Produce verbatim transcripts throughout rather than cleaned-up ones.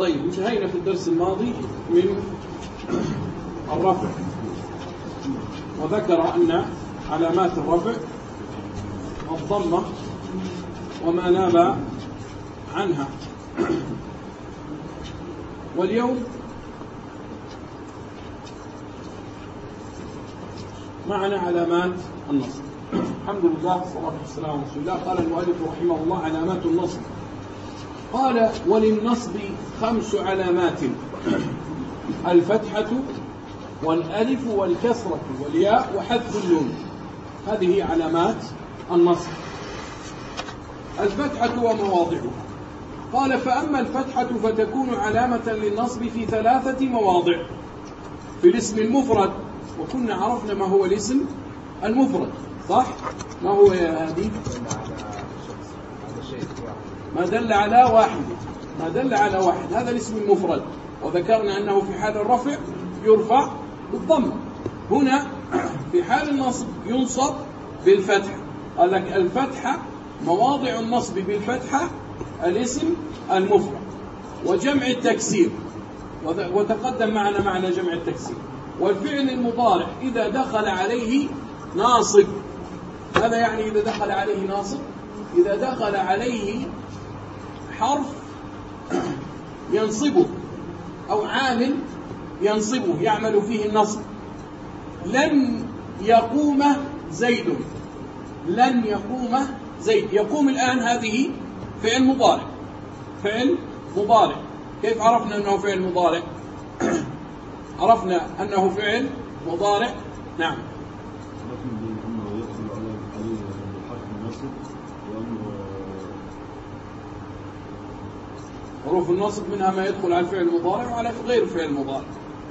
طيب انتهينا في الدرس الماضي من الرفع، وذكر أن علامات الرفع الضمة وما ناب عنها. واليوم معنا علامات النصب. الحمد لله والصلاة والسلام على رسول الله. قال المؤلف رحمه الله: علامات النصب. قال: وللنصب خمس علامات: الفتحة والألف والكسرة والياء وحذف النون. هذه علامات النصب. الفتحة ومواضعها. قال: فأما الفتحة فتكون علامة للنصب في ثلاثة مواضع: في الاسم المفرد، وكنا عرفنا ما هو الاسم المفرد، صح؟ ما هو يا هادي؟ ما دل على واحد، ما دل على واحد، هذا الاسم المفرد. وذكرنا أنه في حال الرفع يرفع بالضم. هنا في حال النصب ينصب بالفتحة. قال لك: الفتحة مواضع النصب بالفتحة الاسم المفرد. وجمع التكسير، وتقدم معنا معنى جمع التكسير. والفعل المضارع إذا دخل عليه ناصب. هذا يعني إذا دخل عليه ناصب، إذا دخل عليه حرف ينصبه أو عامل ينصبه يعمل فيه النصب. لن يقوم زيد، لن يقوم زيد. يقوم الآن هذه فعل مضارع، فعل مضارع. كيف عرفنا أنه فعل مضارع؟ عرفنا أنه فعل مضارع. نعم. حروف النصب منها ما يدخل على الفعل المضارع وعلى غير فعل المضارع.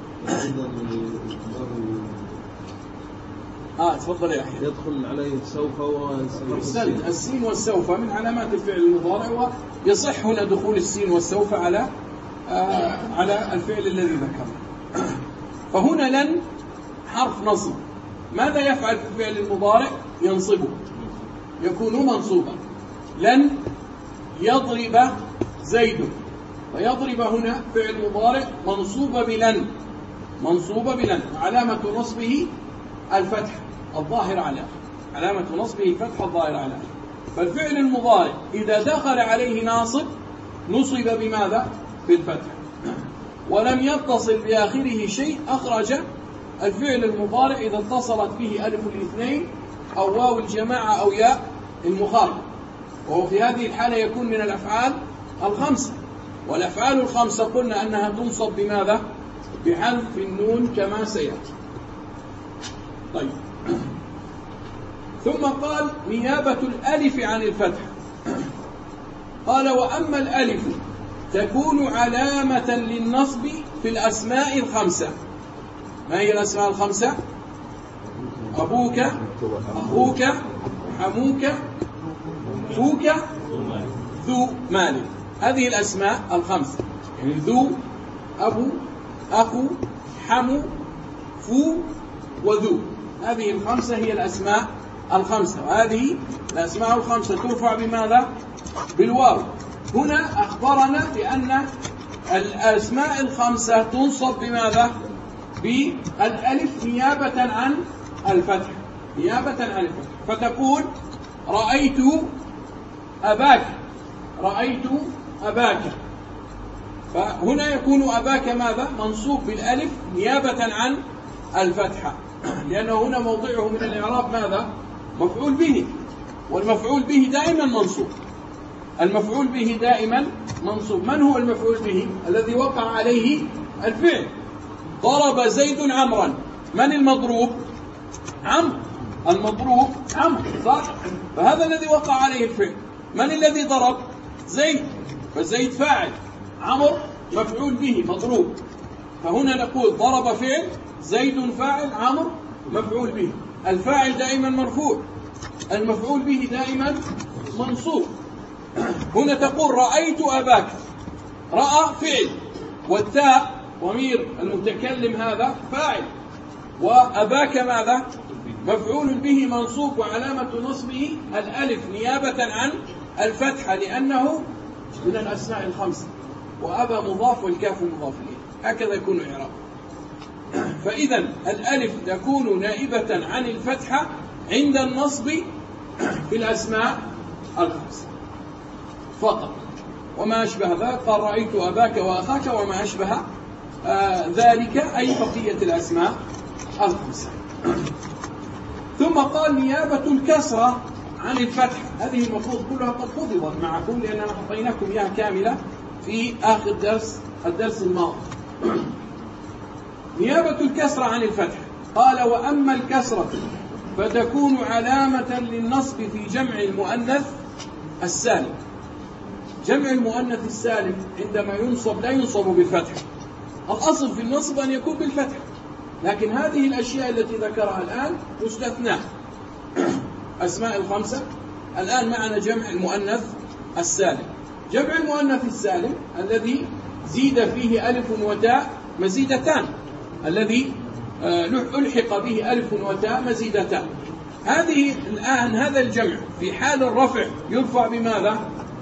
اه تفضل يا اخي. يدخل عليه سوف والسين. السين والسوف من علامات الفعل المضارع، ويصح هنا دخول السين والسوف على آه على الفعل الذي ذكره. فهنا لن حرف نصب. ماذا يفعل في الفعل المضارع؟ ينصبه، يكون منصوبا. لن يضرب زيد، فيضرب هنا فعل مضارع منصوب بلن، منصوب بلن. علامة نصبه الفتح الظاهر على علامة نصبه الفتح الظاهر على. فالفعل المضارع إذا دخل عليه ناصب نصب بماذا؟ بالفتح. ولم يتصل بآخره شيء أخرج الفعل المضارع إذا اتصلت به ألف الاثنين أو واو الجماعة أو ياء المخاطب، وهو في هذه الحالة يكون من الأفعال الخمسة. والأفعال الخمسة قلنا أنها تنصب بماذا؟ بحذف النون كما سيأتي. طيب، ثم قال: نيابة الألف عن الفتح. قال: وأما الألف تكون علامة للنصب في الأسماء الخمسة. ما هي الأسماء الخمسة؟ أبوك، أخوك، حموك، فوك، ذو مال. هذه الأسماء الخمسة، يعني ذو، أبو، أخو، حمو، فو، وذو. هذه الخمسة هي الأسماء الخمسة. وهذه الأسماء الخمسة ترفع بماذا؟ بالواو. هنا أخبرنا بأن الأسماء الخمسة تنصب بماذا؟ بالألف نيابة عن الفتح، نيابة عن الفتح. فتقول: رأيت أباك، رأيت أباك. فهنا يكون أباك ماذا؟ منصوب بالألف نيابة عن الفتحة، لأنه هنا موضعه من الإعراب ماذا؟ مفعول به، والمفعول به دائما منصوب. المفعول به دائما منصوب. من هو المفعول به؟ الذي وقع عليه الفعل. ضرب زيد عمرا. من المضروب؟ عمرو. المضروب عمرو، صح؟ فهذا الذي وقع عليه الفعل. من الذي ضرب؟ زيد. فزيد فاعل، عمرو مفعول به مضروب. فهنا نقول ضرب فعل، زيد فاعل، عمرو مفعول به. الفاعل دائما مرفوع، المفعول به دائما منصوب. هنا تقول: رأيت أباك. رأى فعل، والتاء ضمير المتكلم هذا فاعل، وأباك ماذا؟ مفعول به منصوب، وعلامة نصبه الألف نيابة عن الفتحة، لأنه من الأسماء الخمسة. وأبى مضاف والكاف مضاف إليه، هكذا يكون إعراب. فإذا الألف تكون نائبة عن الفتحة عند النصب في الأسماء الخمسة فقط، وما أشبه ذلك قال رأيت أباك وأخاك وما أشبه آه ذلك أي بقية الأسماء الخمسة. ثم قال نيابة الكسرة عن الفتحة، هذه المفروض كلها قد حفظت معكم لأننا أعطيناكم إياها كاملة في آخر درس الدرس الماضي. نيابة الكسرة عن الفتحة، قال وأما الكسرة فتكون علامة للنصب في جمع المؤنث السالم. جمع المؤنث السالم عندما ينصب لا ينصب بالفتحة، الأصل في النصب أن يكون بالفتحة، لكن هذه الأشياء التي ذكرها الآن مستثنى. أسماء الخمسة الآن معنا جمع المؤنث السالم. جمع المؤنث السالم الذي زيد فيه ألف وتاء مزيدتان، الذي ألحق به ألف وتاء مزيدتان، هذه الآن هذا الجمع في حال الرفع يرفع بماذا؟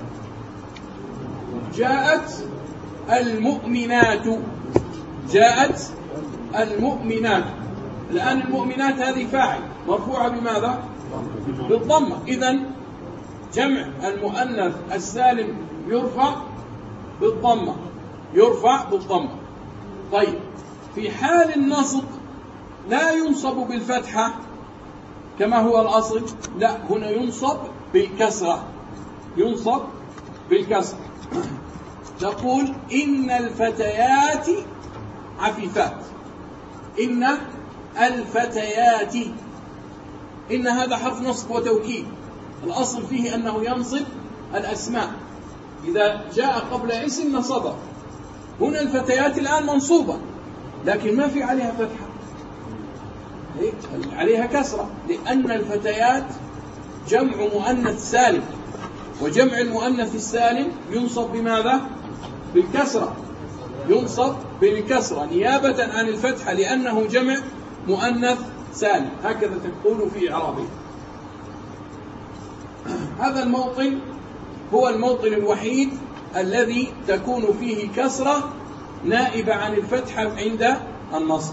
جاءت المؤمنات، جاءت المؤمنات. الآن المؤمنات هذه فاعل مرفوعة بماذا؟ بالضمة. إذن جمع المؤنث السالم يرفع بالضمة، يرفع بالضمة. طيب في حال النصب لا ينصب بالفتحة كما هو الأصل، لا، هنا ينصب بالكسرة، ينصب بالكسرة. تقول إن الفتيات عفيفات، إن الفتيات، إن هذا حرف نصب وتوكيد، الأصل فيه أنه ينصب الأسماء، إذا جاء قبل اسم نصبه. هنا الفتيات الآن منصوبة لكن ما في عليها فتحة، عليها كسرة، لأن الفتيات جمع مؤنث سالم، وجمع المؤنث السالم ينصب بماذا؟ بالكسرة، ينصب بالكسرة نيابة عن الفتحة لأنه جمع مؤنث سالم، هكذا تقول في إعرابه. هذا الموطن هو الموطن الوحيد الذي تكون فيه كسرة نائبة عن الفتحة عند النصب.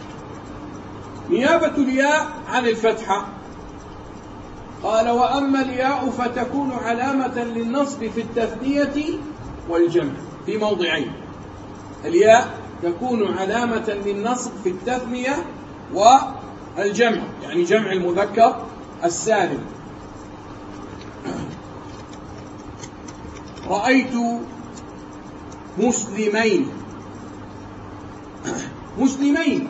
نيابة الياء عن الفتحة، قال وأما الياء فتكون علامة للنصب في التثنية والجمع في موضعين. الياء تكون علامة للنصب في التثنية والجمع، يعني جمع المذكر السالم. رأيت مسلمين، مسلمين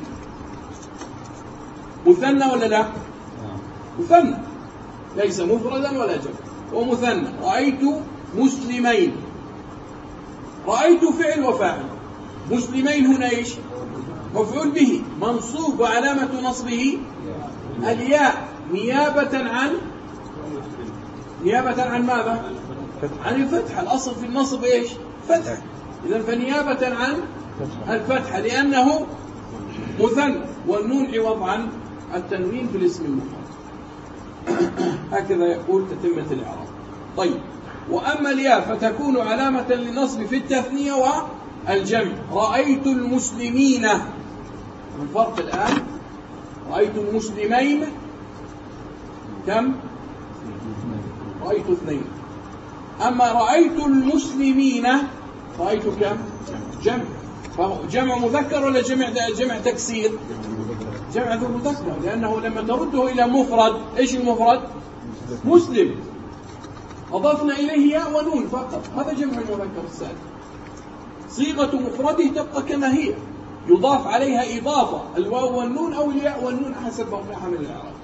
مثنى ولا لا؟ مثنى، ليس مفردا ولا جمع، هو مثنى. رأيت مسلمين، رأيت فعل وفاعل، مسلمين هنا ايش؟ مفعول به منصوب وعلامة نصبه الياء نيابة عن نيابة عن ماذا؟ عن الفتحة، الأصل في النصب ايش؟ فتح، إذن فنيابة عن الفتحة لأنه مثنى، والنون عوض عن التنوين في الاسم المفرد. هكذا يقول تتمة الإعراب. طيب وأما الياء فتكون علامة للنصب في التثنية والجمع. رأيت المسلمين، الفرق الآن رأيت المسلمين كم؟ رأيت اثنين. أما رأيت المسلمين رأيت كم؟ جمع، جمع مذكر ولا جمع جمع تكسير؟ جمع ذو مذكر، لأنه لما ترده إلى مفرد إيش المفرد؟ مسلم، أضفنا إليه ياء ونون فقط، هذا جمع المذكر السالم. صيغة مفرده تبقى كما هي، يضاف عليها إضافة الواو والنون أو الياء والنون حسب موقعها من الإعراب.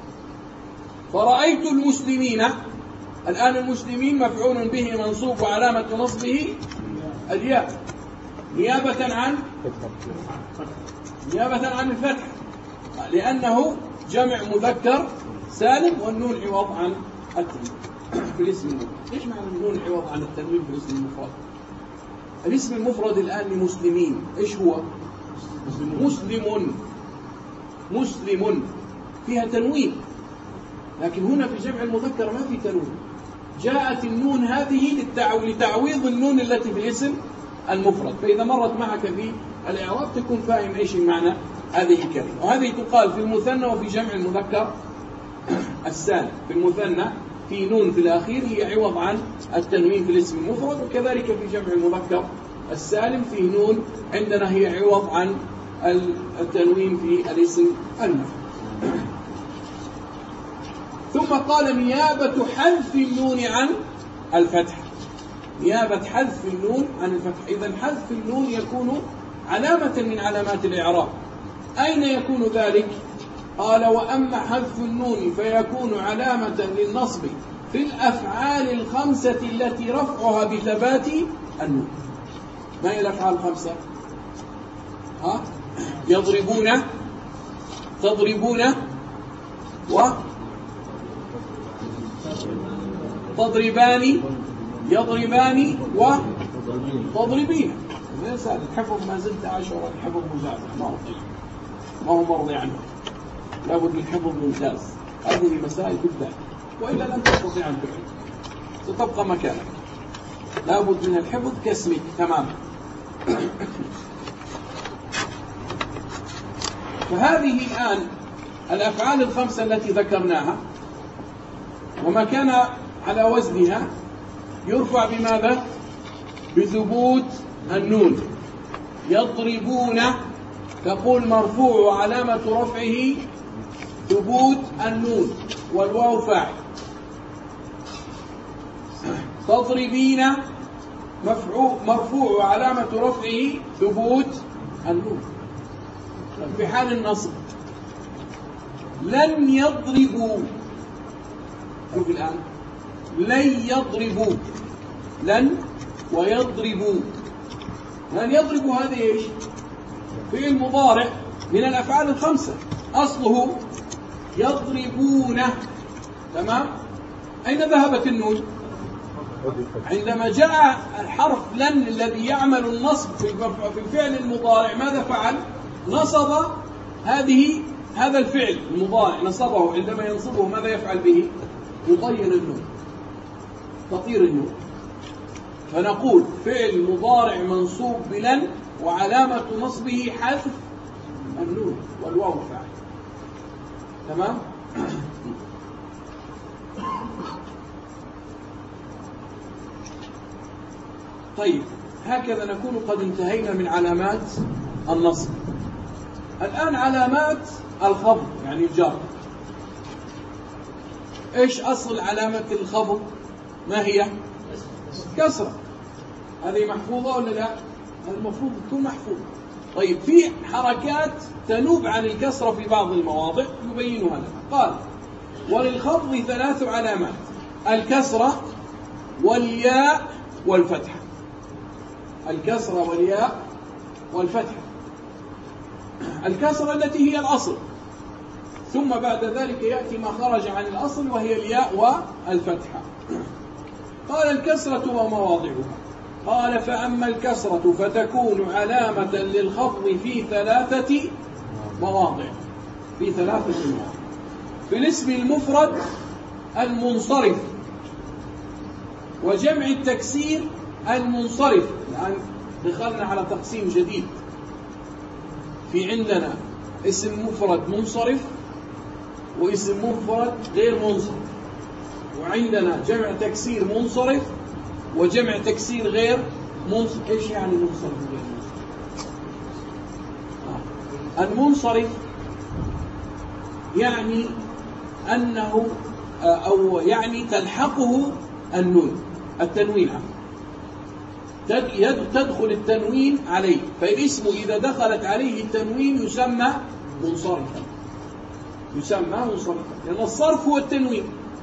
فرأيت المسلمين، الآن المسلمين مفعول به منصوب وعلامة نصبه الياء نيابة عن نيابة عن الفتح، لأنه جمع مذكر سالم والنون عوض عن التنوين في الاسم المفرد. ايش معنى النون عوض عن التنوين في الاسم المفرد؟ الاسم المفرد الآن لمسلمين ايش هو؟ مسلم، مسلم فيها تنوين، لكن هنا في جمع المذكر ما في تنوين. جاءت النون هذه للتعويض النون التي في الاسم المفرد. فإذا مرت معك في الإعراب تكون فاهم إيش معنى هذه الكلمة. وهذه تقال في المثنى وفي جمع المذكر السالم. في المثنى في نون في الأخير هي عوض عن التنوين في الاسم المفرد، وكذلك في جمع المذكر السالم في نون عندنا هي عوض عن التنوين في الاسم المفرد. ثم قال نيابة حذف النون عن الفتح. نيابة حذف النون عن الفتح. إذا حذف النون يكون علامة من علامات الإعراب. أين يكون ذلك؟ قال وأما حذف النون فيكون علامة للنصب في الأفعال الخمسة التي رفعها بثبات النون. ما هي الأفعال الخمسة؟ ها؟ يضربون، تضربون، و تضربان، يضربان، وتضربين. ليس الحفظ ما زلت عشرة، الحفظ مزعزع ما هو ما هو مرضي عنه، لابد من حفظ ممتاز. هذه مسائل بالذات، وإلا لن تستطيع أن تحفظ، ستبقى مكانك. لابد من الحفظ كاسمك تماما. فهذه الآن الأفعال الخمسة التي ذكرناها وما كان على وزنها يرفع بماذا؟ بثبوت النون. يضربون تقول مرفوع وعلامة رفعه ثبوت النون والواو فاعل. تضربين مرفوع وعلامة رفعه ثبوت النون. في حال النصب لن يضربوا، شوف الآن لن يضربوا، لن ويضربوا. لن يضربوا هذه ايش؟ فعل مضارع من الأفعال الخمسة، أصله يضربون. تمام؟ أين ذهبت النون؟ عندما جاء الحرف لن الذي يعمل النصب في الفعل المضارع ماذا فعل؟ نصب هذه هذا الفعل المضارع، نصبه. عندما ينصبه ماذا يفعل به؟ يطير النون، تطير النون. فنقول فعل مضارع منصوب بلن وعلامة نصبه حذف النون والواو فاعل. تمام؟ طيب، هكذا نكون قد انتهينا من علامات النصب. الآن علامات الخفض يعني الجر. ايش أصل علامة الخفض؟ ما هي؟ كسرة. هذه محفوظة ولا لا؟ المفروض تكون محفوظة. طيب، في حركات تنوب عن الكسرة في بعض المواضع يبينها لنا. قال وللخفض ثلاث علامات: الكسرة والياء والفتحة. الكسرة والياء والفتحة. الكسرة التي هي الأصل، ثم بعد ذلك يأتي ما خرج عن الأصل وهي الياء والفتحة. قال الكسرة ومواضعها. قال فأما الكسرة فتكون علامة للخفض في ثلاثة مواضع. في ثلاثة مواضع. في الاسم المفرد المنصرف، وجمع التكسير المنصرف. الآن دخلنا على تقسيم جديد. في عندنا اسم مفرد منصرف واسم مفرد غير منصرف، وعندنا جمع تكسير منصرف وجمع تكسير غير منصرف. ايش يعني منصرف وغير منصرف؟ آه. المنصرف يعني أنه أو يعني تلحقه النون، التنوين، تدخل التنوين عليه. فالاسم إذا دخلت عليه التنوين يسمى منصرفا، يسمى منصرفا، لأن الصرف هو التنوين.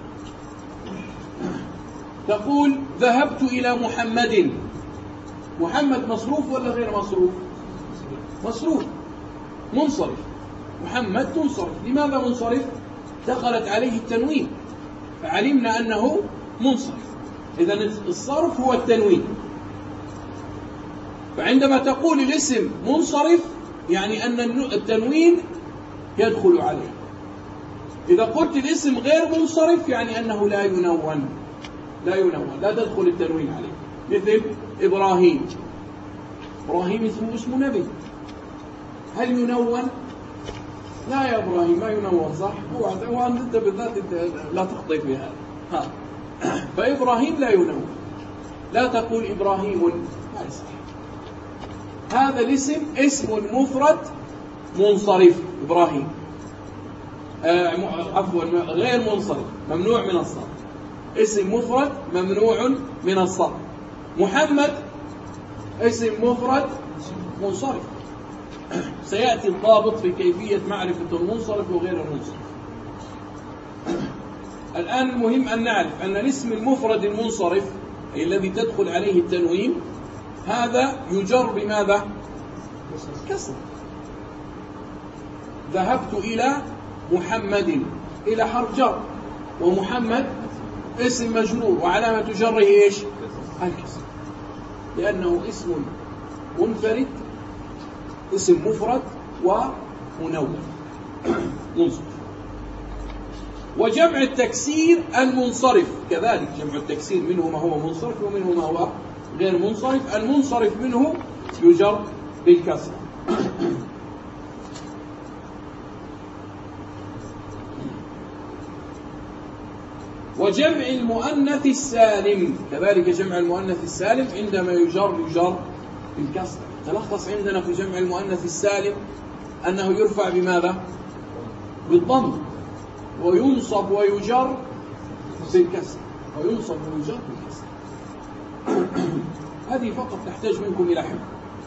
تقول ذهبت إلى محمد. محمد مصروف ولا غير مصروف؟ مصروف، منصرف. محمد منصرف. لماذا منصرف؟ دخلت عليه التنوين فعلمنا أنه منصرف. إذن الصرف هو التنوين. فعندما تقول الاسم منصرف يعني أن التنوين يدخل عليه. إذا قلت الاسم غير منصرف يعني أنه لا ينون، لا ينون، لا تدخل التنوين عليه. مثل إبراهيم. إبراهيم اسمه اسم نبي، هل ينون؟ لا يا إبراهيم ما ينون، صح؟ وأنت بالذات لا تخطئ في هذا. ها. فإبراهيم لا ينون، لا تقول إبراهيم، لا يصح. هذا الاسم اسم مفرد منصرف، إبراهيم آه عفوا غير منصرف، ممنوع من الصرف، اسم مفرد ممنوع من الصرف. محمد اسم مفرد منصرف، سيأتي الضابط في كيفية معرفة المنصرف وغير المنصرف. الآن المهم أن نعرف أن الاسم المفرد المنصرف أي الذي تدخل عليه التنوين هذا يجر بماذا؟ كسر. ذهبت إلى محمد، إلى حرف جر، ومحمد اسم مجرور وعلامة جره إيش؟ الكسر، لأنه اسم منفرد، اسم مفرد ومنون منصرف. وجمع التكسير المنصرف كذلك، جمع التكسير منه ما هو منصرف ومنه ما هو غير منصرف. المنصرف منه يجر بالكسر. وجمع المؤنث السالم كذلك، جمع المؤنث السالم عندما يجر يجر بالكسر. تلخص عندنا في جمع المؤنث السالم أنه يرفع بماذا؟ بالضم، وينصب ويجر بالكسر، وينصب ويجر بالكسر. هذه فقط تحتاج منكم إلى حفظ.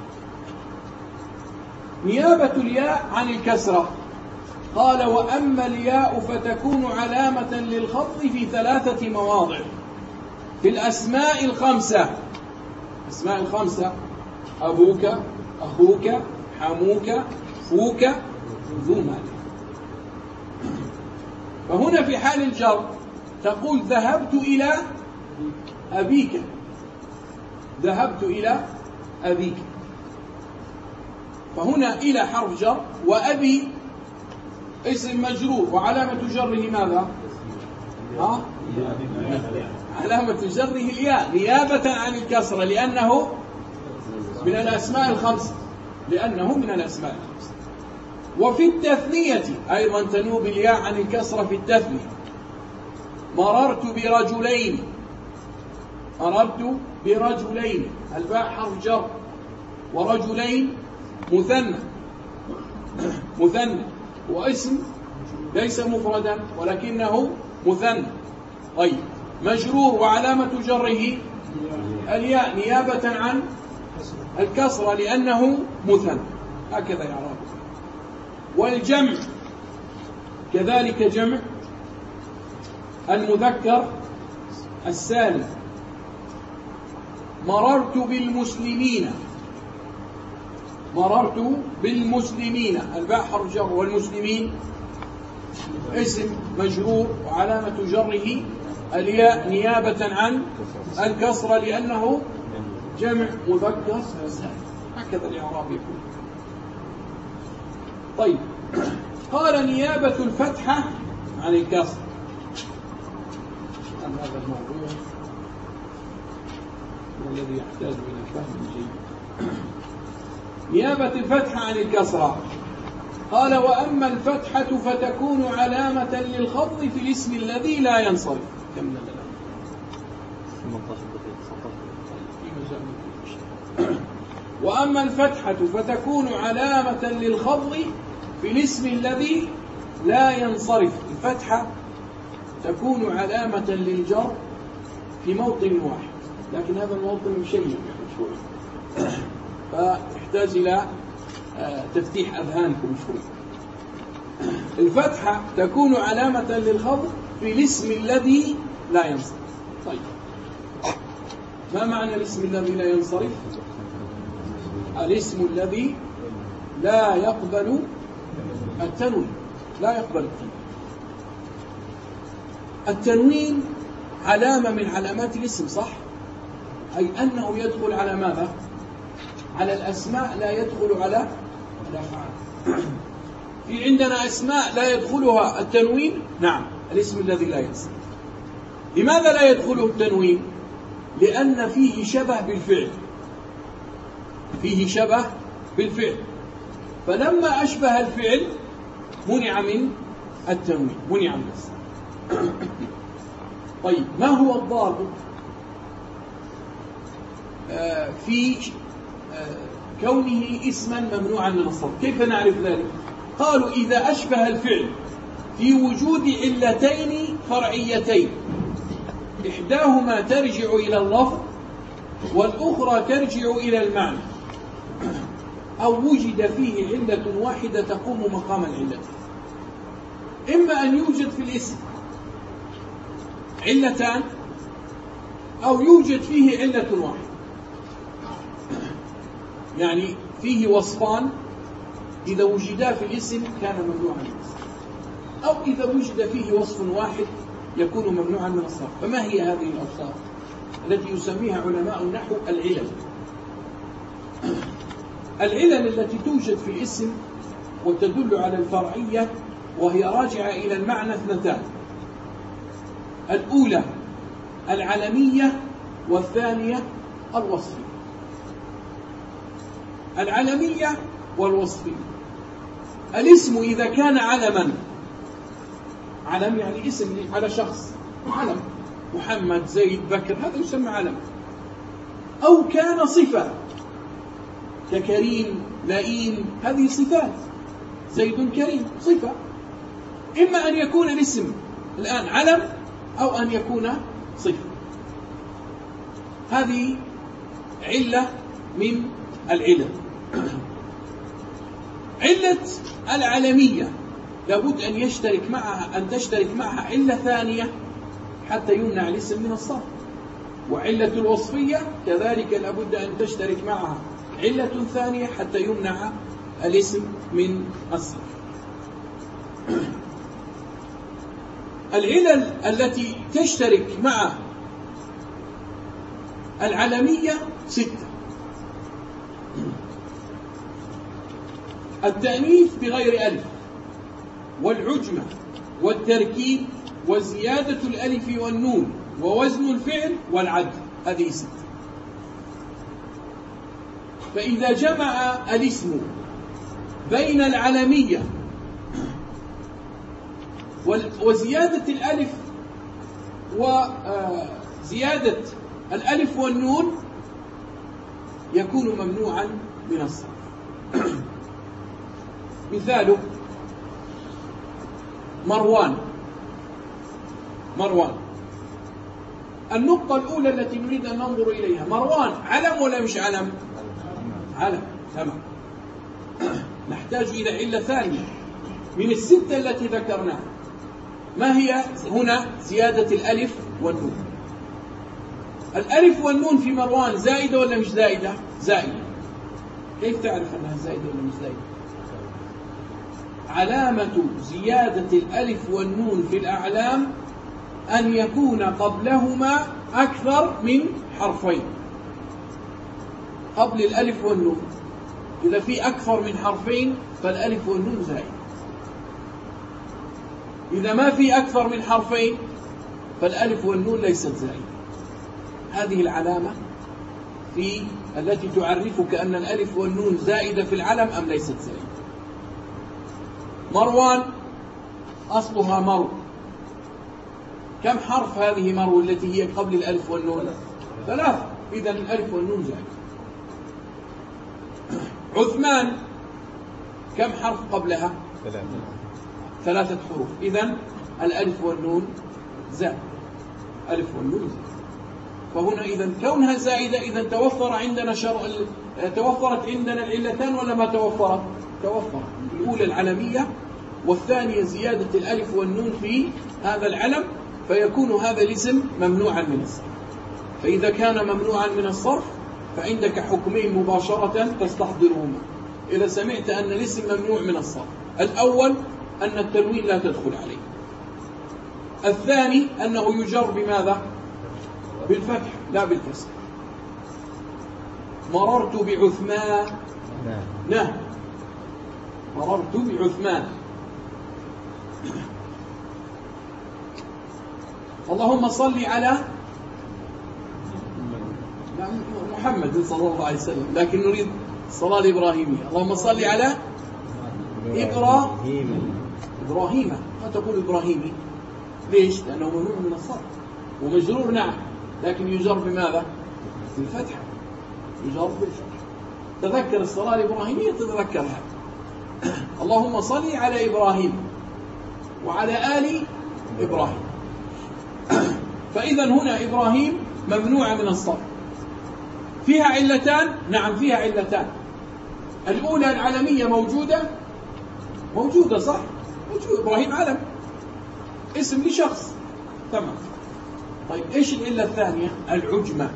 نيابة الياء عن الكسرة، قال وأما الياء فتكون علامة للخفض في ثلاثة مواضع في الأسماء الخمسة. الأسماء الخمسة: أبوك، أخوك، حموك، فوك، ذو مال. فهنا في حال الجر تقول ذهبت إلى أبيك، ذهبت إلى أبيك. فهنا إلى حرف جر، وأبي اسم مجرور وعلامة جره ماذا؟ ها؟ علامة جره الياء نيابة عن الكسرة، لأنه من الأسماء الخمسة، لأنه من الأسماء الخمسة. وفي التثنية أيضا تنوب الياء عن الكسرة في التثنية. مررت برجلين، مررت برجلين، الباء حرف جر، ورجلين مثنى، مثنى واسم ليس مفردا ولكنه مثنى. طيب، مجرور وعلامة جره الياء نيابة عن الكسرة لأنه مثنى، هكذا يعرف. والجمع كذلك، جمع المذكر السالم. مررت بالمسلمين، مررت بالمسلمين، الباء حرف جر، والمسلمين اسم مجرور وعلامة جره الياء نيابة عن الكسرة لأنه جمع مذكر سالم، هكذا الإعراب يكون. طيب، قال نيابة الفتحة عن الكسر. هذا الموضوع الذي يحتاج إلى فهم جيد. نيابة الفتحة عن الكسرة، قال وأما الفتحة فتكون علامة للخفض في الاسم الذي لا ينصرف. كم وأما الفتحة فتكون علامة للخفض في الاسم الذي لا ينصرف. الفتحة تكون علامة للجر في موطن واحد، لكن هذا الموطن مشيء شوي، فيحتاج إلى تفتيح أذهانكم شوي. الفتحة تكون علامة للخفض في الاسم الذي لا ينصرف. طيب، ما معنى الاسم الذي لا ينصرف؟ الاسم الذي لا يقبل التنوين، لا يقبل التنوين. التنوين علامة من علامات الاسم، صح؟ أي أنه يدخل على ماذا؟ على الأسماء، لا يدخل على الأفعال. في عندنا أسماء لا يدخلها التنوين، نعم، الاسم الذي لا ينصرف. لماذا لا يدخله التنوين؟ لأن فيه شبه بالفعل، فيه فيه شبه بالفعل، فلما أشبه الفعل منع من التنوين، منع من الصرف. طيب ما هو الضابط آه في آه كونه اسما ممنوعا من الصرف؟ كيف نعرف ذلك؟ قالوا إذا أشبه الفعل في وجود علتين فرعيتين، إحداهما ترجع إلى اللفظ والأخرى ترجع إلى المعنى، أو وجد فيه علة واحدة تقوم مقام العلة. إما أن يوجد في الاسم علتان أو يوجد فيه علة واحدة، يعني فيه وصفان إذا وجدا في الاسم كان ممنوعا من الصرف، أو إذا وجد فيه وصف واحد يكون ممنوعا من الصرف. فما هي هذه الأوصاف التي يسميها علماء النحو العلل؟ العلل التي توجد في الاسم وتدل على الفرعية وهي راجعة إلى المعنى اثنتان: الأولى العلمية والثانية الوصفية. العلمية والوصفية: الاسم إذا كان علما، علم يعني اسم على شخص، علم محمد زيد بكر، هذا يسمى علم. أو كان صفة ككريم لئيم، هذه صفات، زيد كريم صفة. إما أن يكون الاسم الآن علم أو أن يكون صفة. هذه علة من العلل. علة العلمية لابد أن يشترك معها أن تشترك معها علة ثانية حتى يمنع الاسم من الصرف، وعلة الوصفية كذلك لابد أن تشترك معها علة ثانية حتى يمنع الاسم من الصرف. العلل التي تشترك مع العلمية ستة: التأنيث بغير ألف، والعجمة، والتركيب، وزيادة الألف والنون، ووزن الفعل، والعدل. هذه ستة. فإذا جمع الاسم بين العلمية وزيادة الألف وزيادة الألف والنون يكون ممنوعا من الصرف. مثاله مروان. مروان النقطة الأولى التي نريد أن ننظر إليها، مروان علم ولا مش علم؟ علم. تمام. نحتاج إلى علة ثانية من الستة التي ذكرناها. ما هي هنا؟ زيادة الألف والنون. الألف والنون في مروان زائدة ولا مش زائدة؟ زائدة. كيف تعرف أنها زائدة ولا مش زائدة؟ علامة زيادة الألف والنون في الأعلام أن يكون قبلهما أكثر من حرفين. قبل الألف والنون إذا في أكثر من حرفين فالألف والنون زائد. إذا ما في أكثر من حرفين فالألف والنون ليست زائدة. هذه العلامة في التي تعرفك أن الألف والنون زائدة في العلم أم ليست زائدة. مروان أصلها مرو. كم حرف هذه مرو التي هي قبل الألف والنون؟ ثلاثة. إذن الألف والنون زائدة. عثمان كم حرف قبلها؟ ثلاثة. ثلاثة حروف. إذن الألف والنون زائد. ألف والنون زائد. فهنا إذن كونها زائدة إذن توفر عندنا شر... توفرت عندنا العلتان ولا ما توفرت؟ توفرت. الأولى العلمية والثانية زيادة الألف والنون في هذا العلم، فيكون هذا الاسم ممنوعا من الصرف. فإذا كان ممنوعا من الصرف فعندك حكمين مباشرة تستحضرهما إذا سمعت أن الاسم ممنوع من الصرف. الأول أن التنوين لا تدخل عليه. الثاني أنه يجر بماذا؟ بالفتح لا بالكسر. مررت بعثمان. نعم. مررت بعثمان. اللهم صل على محمد صلى الله عليه وسلم، لكن نريد الصلاة الإبراهيمية. اللهم صل على إبراهيم. إبراهيم ما تقول إبراهيمي. ليش؟ لأنه ممنوع من الصرف ومجرور نعم، لكن يجر بماذا؟ بالفتحة، يجر بالفتحة. تذكر الصلاة الإبراهيمية تتذكرها. اللهم صل على إبراهيم وعلى آل إبراهيم. فإذا هنا إبراهيم ممنوعة من الصرف. فيها علتان؟ نعم فيها علتان. الأولى العلمية موجودة موجودة صح؟ موجود. إبراهيم علم، اسم لشخص، تمام. طيب إيش العلة الثانية؟ العجمة.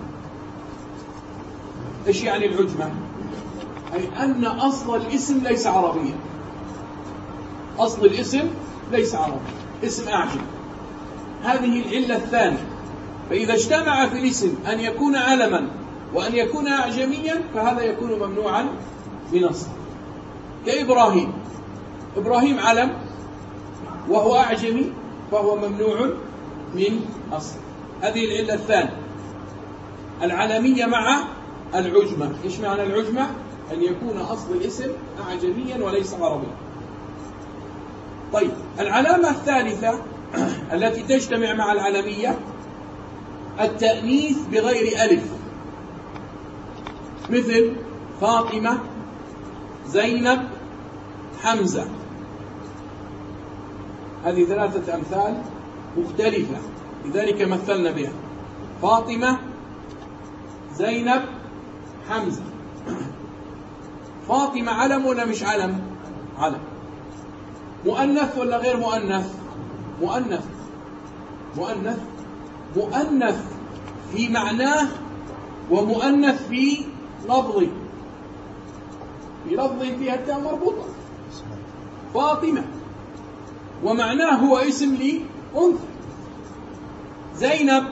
إيش يعني العجمة؟ أي أن أصل الاسم ليس عربيا. أصل الاسم ليس عربي، اسم أعجم. هذه العلة الثانية. فإذا اجتمع في الاسم أن يكون علما وأن يكون أعجميا فهذا يكون ممنوعا من الصرف. كإبراهيم، إبراهيم علم وهو أعجمي فهو ممنوع من الصرف. هذه العلة الثانية، العلمية مع العجمة. إيش معنى العجمة؟ أن يكون أصل الاسم أعجميا وليس عربيا. طيب العلامة الثالثة التي تجتمع مع العلمية التأنيث بغير ألف، مثل فاطمة، زينب، حمزة. هذه ثلاثة أمثال مختلفة لذلك مثلنا بها. فاطمة، زينب، حمزة. فاطمة علم ولا مش علم؟ علم. مؤنث ولا غير مؤنث؟ مؤنث. مؤنث مؤنث في معناه ومؤنث في لفظه. في لفظه فيها التاء مربوطة. فاطمة ومعناه هو اسم لأنثى. زينب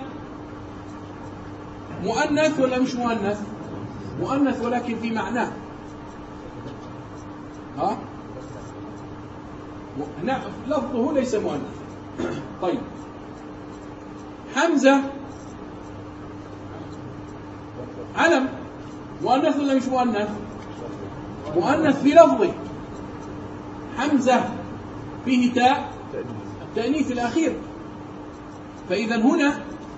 مؤنث ولا مش مؤنث؟ مؤنث ولكن في معناه. ها؟ نعم لفظه ليس مؤنث. طيب حمزة علم، مؤنث ولا مش مؤنث؟ مؤنث في لفظه. حمزة فيه تاء التأنيث الأخير. فإذا هنا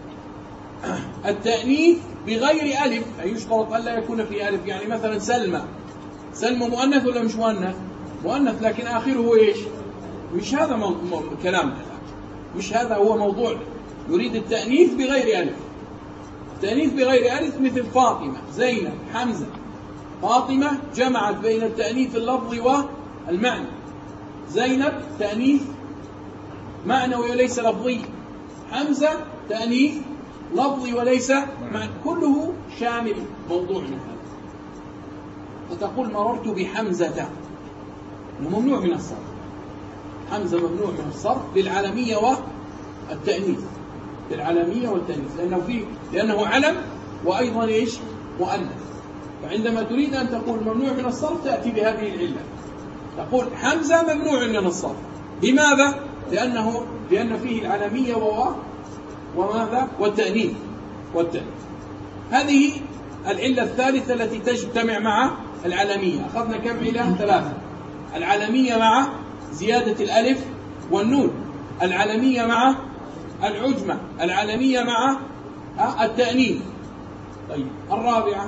التأنيث بغير ألف، أي يشترط ألا يكون في ألف. يعني مثلا سلمى، سلمى مؤنث ولا مش مؤنث؟ مؤنث لكن آخره إيش؟ مش هذا مو... مو... كلامنا، مش هذا هو موضوعنا. يريد التأنيث بغير ألف. التأنيث بغير ألف مثل فاطمة، زينب، حمزة. فاطمة جمعت بين التأنيث اللفظي والمعنى. زينب تأنيث معنوي وليس لفظي. حمزة تأنيث لفظي وليس معنى. كله شامل موضوعنا هذا. فتقول مررت بحمزة، ممنوع من الصرف. حمزة ممنوع من الصرف للعلمية والتأنيث. للعلمية والتأنيث لأنه فيه لأنه علم وأيضا إيش؟ مؤنث. فعندما تريد أن تقول ممنوع من الصرف تأتي بهذه العلة. تقول حمزة ممنوع من الصرف. لماذا؟ لأنه لأن فيه العلمية وماذا؟ والتأنيث. والتأنيث. هذه العلة الثالثة التي تجتمع مع العلمية. أخذنا كم علة؟ ثلاثة. العلمية مع زيادة الألف والنون، العلمية مع العجمة، العلمية مع التأنيث. طيب الرابعة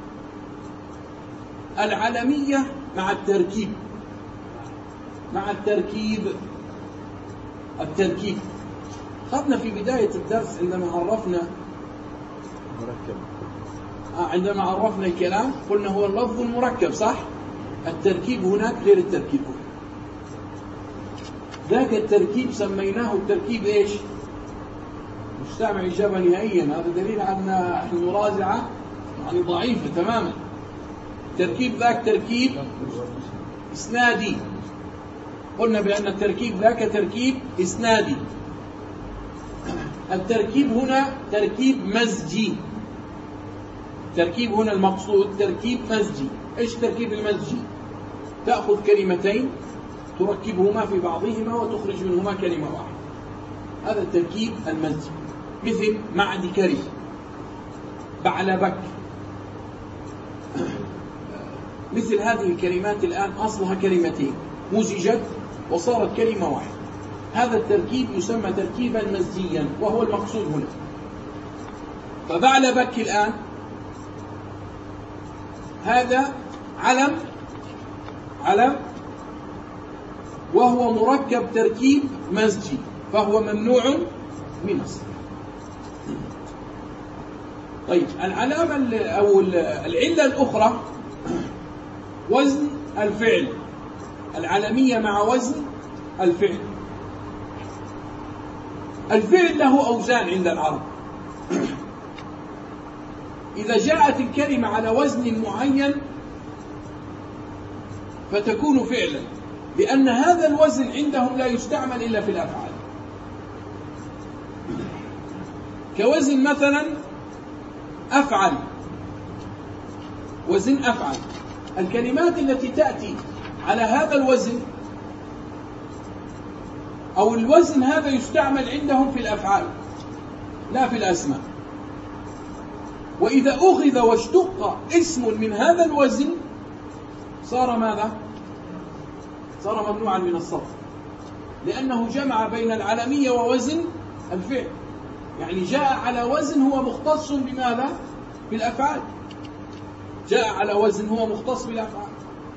العلمية مع التركيب. مع التركيب التركيب أخذنا في بداية الدرس عندما عرفنا مركب. آه عندما عرفنا الكلام قلنا هو اللفظ المركب صح؟ التركيب هناك غير التركيب هنا. ذاك التركيب سميناه التركيب إيش؟ مش سامع إجابة نهائيا. هذا دليل على أن المراجعة يعني ضعيفة تماما. التركيب ذاك تركيب إسنادي. قلنا بأن التركيب ذاك تركيب إسنادي. التركيب هنا تركيب مزجي. التركيب هنا المقصود تركيب مزجي. إيش تركيب المزجي؟ تأخذ كلمتين تركبهما في بعضهما وتخرج منهما كلمة واحدة. هذا التركيب المزجي. مثل معدكري، بعلبك. مثل هذه الكلمات الآن أصلها كلمتين مزجت وصارت كلمة واحدة، هذا التركيب يسمى تركيبا مزجيا وهو المقصود هنا. فبعلبك الآن هذا علم علم وهو مركب تركيب مزجي فهو ممنوع من الصرف. طيب العلامة أو العلة الأخرى وزن الفعل، العلمية مع وزن الفعل. الفعل له أوزان عند العرب، إذا جاءت الكلمة على وزن معين فتكون فعلا، لأن هذا الوزن عندهم لا يستعمل إلا في الأفعال. كوزن مثلا أفعل، وزن أفعل، الكلمات التي تأتي على هذا الوزن أو الوزن هذا يستعمل عندهم في الأفعال لا في الأسماء. وإذا أخذ واشتق اسم من هذا الوزن صار ماذا؟ صار ممنوعا من الصرف، لأنه جمع بين العلمية ووزن الفعل، يعني جاء على وزن هو مختص بماذا؟ بالأفعال، جاء على وزن هو مختص بالأفعال.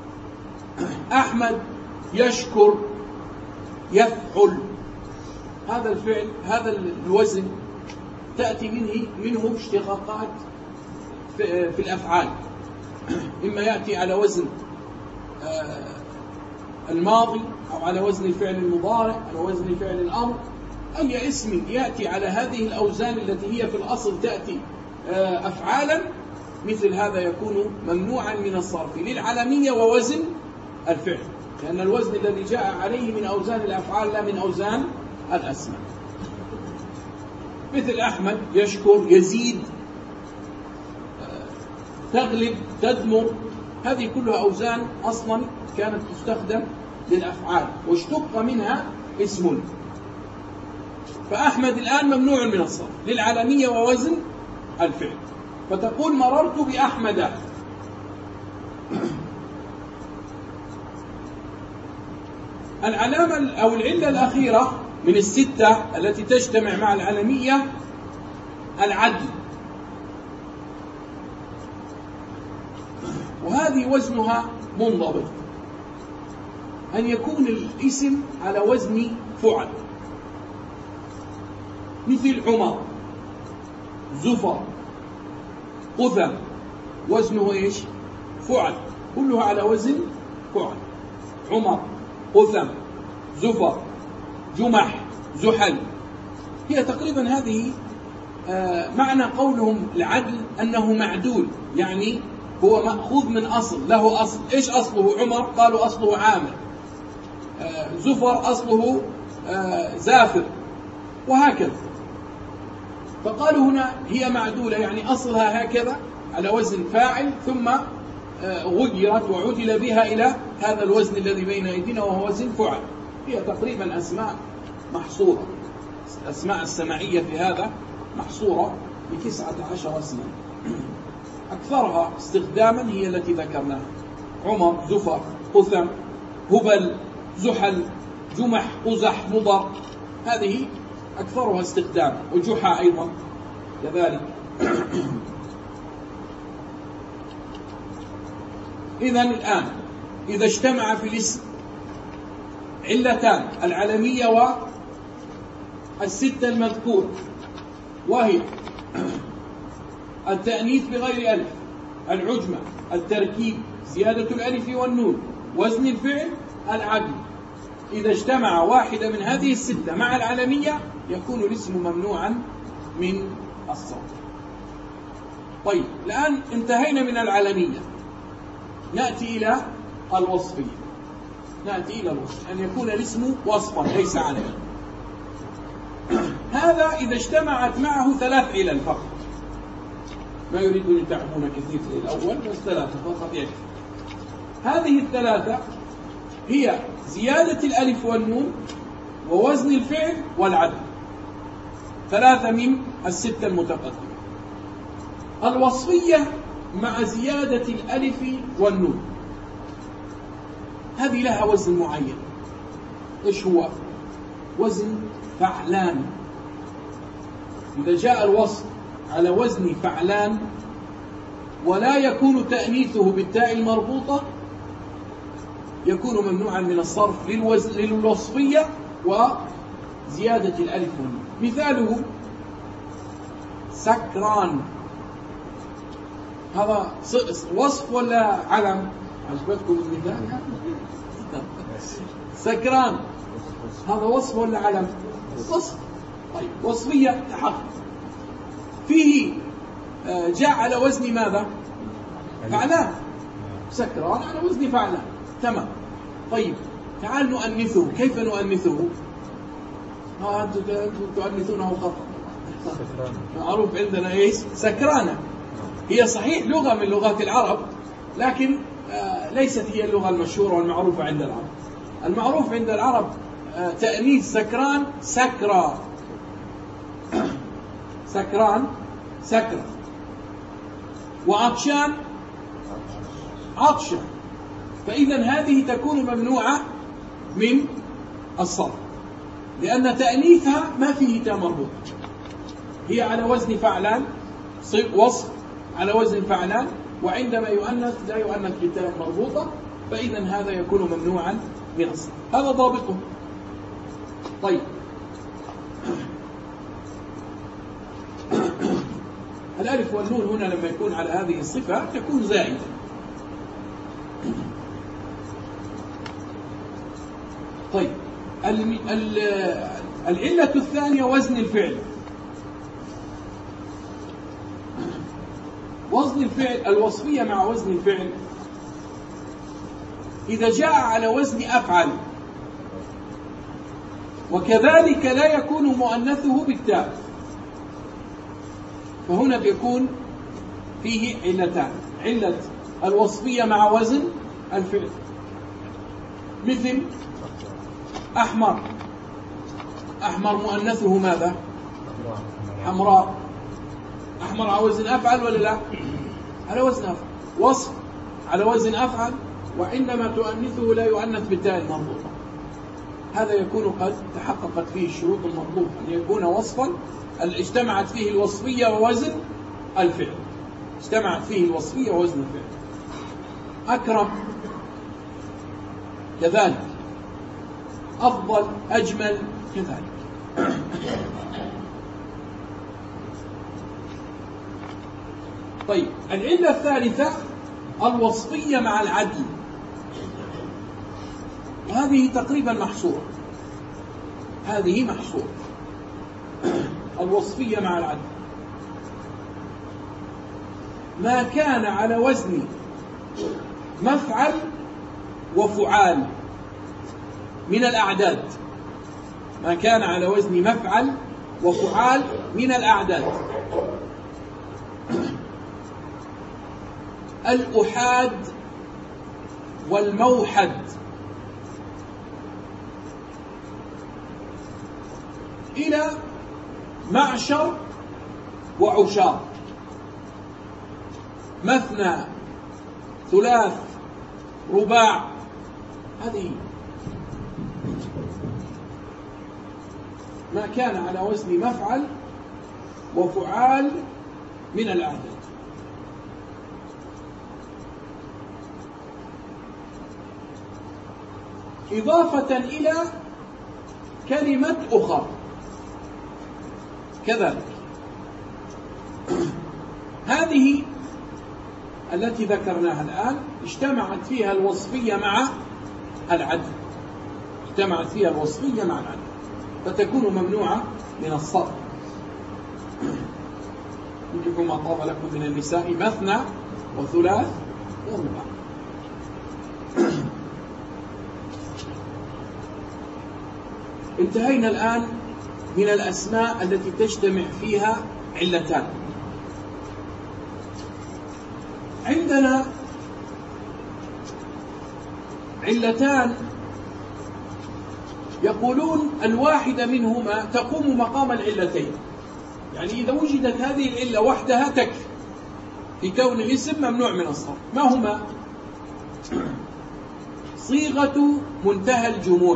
أحمد يشكر يفعل، هذا الفعل هذا الوزن تأتي منه منه اشتقاقات في الأفعال، إما يأتي على وزن الماضي أو على وزن الفعل المضارع على وزن فعل الأمر، أي اسم يأتي على هذه الأوزان التي هي في الأصل تأتي أفعالا، مثل هذا يكون ممنوعا من الصرف للعلمية ووزن الفعل، لأن الوزن الذي جاء عليه من أوزان الأفعال لا من أوزان الأسماء. مثل أحمد يشكر يزيد تغلب تدمر، هذه كلها أوزان أصلا كانت تستخدم للأفعال واشتق منها اسم. فأحمد الآن ممنوع من الصرف للعلمية ووزن الفعل، فتقول مررت بأحمد. العلامة أو العلة الأخيرة من الستة التي تجتمع مع العلمية العدل، وهذه وزنها منضبط، أن يكون الاسم على وزن فعل، مثل عمر زفر قثم، وزنه إيش؟ فعل، كلها على وزن فعل. عمر قثم زفر جمح زحل، هي تقريبا هذه آه معنى قولهم العدل أنه معدول، يعني هو مأخوذ من أصل، له أصل. إيش أصله؟ عمر قالوا أصله عامر، آه زفر أصله آه زافر، وهكذا. فقالوا هنا هي معدولة، يعني أصلها هكذا على وزن فاعل، ثم غيرت وعدل بها إلى هذا الوزن الذي بين أيدينا وهو وزن فعل. هي تقريبا أسماء محصورة، أسماء السمعية في هذا محصورة بتسعة عشر اسما، أكثرها استخداما هي التي ذكرناها: عمر زفر قثم هبل زحل جمح قزح مضر، هذه أكثرها استخداما، وجحا أيضا كذلك. إذن الآن إذا اجتمع في الاسم علتان، العلمية والستة المذكورة، وهي التأنيث بغير ألف، العجمة، التركيب، زيادة الألف والنون، وزن الفعل، العدل، إذا اجتمع واحدة من هذه الستة مع العلمية يكون الاسم ممنوعا من الصرف. طيب الآن انتهينا من العلمية، نأتي إلى الوصفية. نأتي إلى الوصف، أن يكون الاسم وصفا ليس علما. هذا إذا اجتمعت معه ثلاث علل فقط، ما يريدون يتعبون كثير في الأول، بس ثلاثة فقط يكفي. هذه الثلاثة هي زيادة الألف والنون ووزن الفعل والعدل، ثلاثة من الستة المتقدمة. الوصفية مع زيادة الألف والنون، هذه لها وزن معين. إيش هو؟ وزن فعلان. إذا جاء الوصف على وزن فعلان ولا يكون تأنيثه بالتاء المربوطة يكون ممنوعا من الصرف للوزن للوصفية وزيادة الألف والنون. مثاله سكران، هذا وصف ولا علم؟ عجبتكم المثال؟ سكران هذا وصف ولا علم؟ وصف. طيب وصفية تحقق فيه جاء على وزن ماذا؟ فعلان. سكران على وزن فعلان. تمام. طيب تعال نؤنثه. كيف نؤنثه؟ ها أنتم تؤنثونه خطأ. معروف عندنا إيش؟ سكرانة. هي صحيح لغة من لغات العرب لكن ليست هي اللغة المشهورة والمعروفة عند العرب. المعروف عند العرب تأنيث سكران سكرى. سكران سكرى. وعطشان عطشة. فإذا هذه تكون ممنوعة من الصرف لأن تأنيثها ما فيه تاء مربوط. هي على وزن فعلان، وصف على وزن فعلان، وعندما يؤنث لا يؤنث بتاء مربوطة، فإذا هذا يكون ممنوعا من الصرف. هذا ضابطه. طيب الألف والنون هنا لما يكون على هذه الصفة تكون زائدة. طيب العلة الثانية وزن الفعل. وزن الفعل الوصفية مع وزن الفعل إذا جاء على وزن أفعل وكذلك لا يكون مؤنثه بالتاء فهنا بيكون فيه علتان. علة الوصفية مع وزن الفعل مثل أحمر. أحمر مؤنثه ماذا؟ حمراء. أحمر على وزن أفعل ولا لا؟ على وزن أفعل. وصف على وزن أفعل وعندما تؤنثه لا يؤنث بالتاء المربوطة. هذا يكون قد تحققت فيه الشروط المطلوبة أن يكون وصفا اجتمعت فيه الوصفية ووزن الفعل. اجتمعت فيه الوصفية ووزن الفعل. أكرم كذلك. أفضل أجمل كذلك. طيب العلة الثالثة الوصفية مع العدل، وهذه تقريبا محصورة. هذه محصورة. الوصفية مع العدل ما كان على وزن مفعل وفعال من الأعداد. ما كان على وزن مفعل وفعال من الأعداد. الأحاد والموحد إلى معشر وعشار. مثنى ثلاث رباع. هذه ما كان على وزن مفعل وفعال من الأعداد. إضافة إلى كلمة أخرى كذلك. هذه التي ذكرناها الآن اجتمعت فيها الوصفية مع العدل. اجتمعت فيها الوصفية مع العدل فتكون ممنوعة من الصرف. يمكن ما طاب لكم من النساء مثنى وثلاث ورباع. انتهينا الآن من الأسماء التي تجتمع فيها علتان. عندنا علتان يقولون الواحدة منهما تقوم مقام العلتين. يعني إذا وجدت هذه العلة وحدها تكفي في كون الاسم ممنوع من الصرف. ما هما؟ صيغة منتهى الجموع،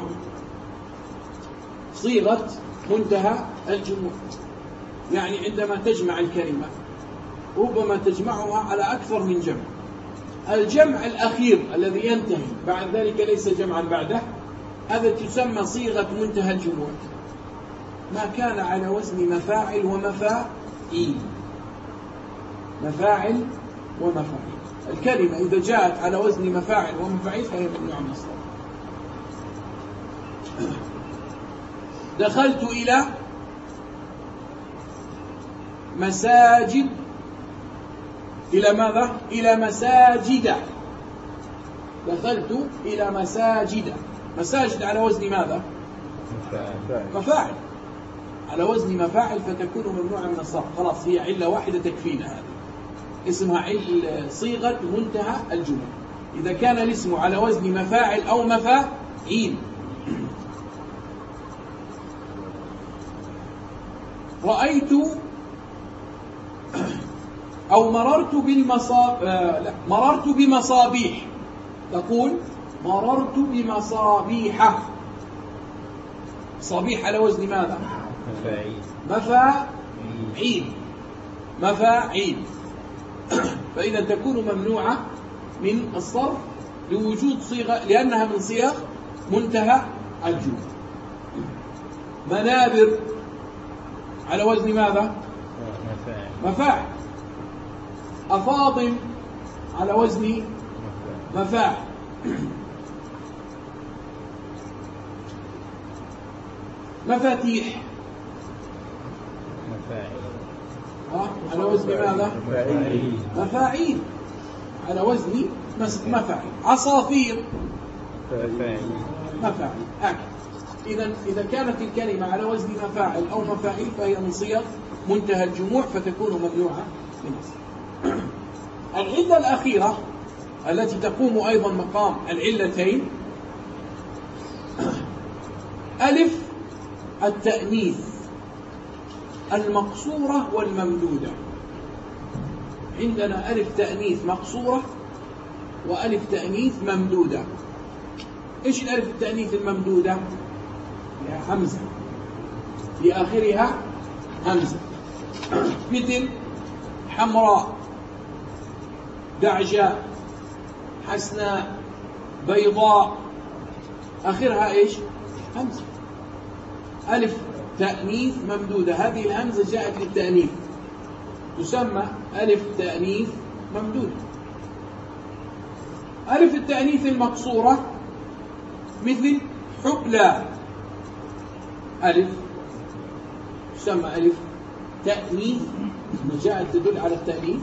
صيغة منتهى الجموع يعني عندما تجمع الكلمة ربما تجمعها على أكثر من جمع. الجمع الأخير الذي ينتهي بعد ذلك ليس جمعا بعده، هذا تسمى صيغة منتهى الجموع. ما كان على وزن مفاعل ومفاعيل، مفاعل ومفاعيل. الكلمة إذا جاءت على وزن مفاعل ومفاعيل فهي ممنوعة من الصرف. دخلت إلى مساجد، إلى ماذا؟ إلى مساجد. دخلت إلى مساجد. مساجد على وزن ماذا؟ مفاعل، على وزن مفاعل فتكون ممنوعة من الصرف. خلاص هي علة واحدة تكفينا، هذه اسمها عل صيغة منتهى الجموع إذا كان الاسم على وزن مفاعل أو مفاعيل. رأيت أو مررت بالمصاب آه لا مررت بمصابيح، تقول مررت بمصابيح. صبيح على وزن ماذا؟ مفاعيل، مفاعيل مفاعيل فإذا تكون ممنوعة من الصرف لوجود صيغة، لأنها من صيغ منتهى الجموع. منابر على وزن ماذا؟ مفاعل. أفاضل على وزن مفاعل. مفاتيح ها على وزن ماذا؟ مفاعيل. مفاعيل على وزن مفاعيل. عصافير مفاعيل. هكذا. إذا إذا كانت الكلمة على وزن مفاعل أو مفاعيل فهي من صيغ منتهى الجموع فتكون ممنوعة من الصرف. العلة الأخيرة التي تقوم أيضا مقام العلتين ألف التأنيث المقصورة والممدودة. عندنا ألف تأنيث مقصورة وألف تأنيث ممدودة. إيش الألف التأنيث الممدودة؟ لها همزة في آخرها همزة، مثل حمراء، دعجاء، حسناء، بيضاء، آخرها إيش؟ همزة. ألف تأنيث ممدودة، هذه الهمزة جاءت للتأنيث تسمى ألف تأنيث ممدودة. ألف التأنيث المقصورة مثل حبلى، ألف تسمى ألف تأنيث جاءت تدل على التأنيث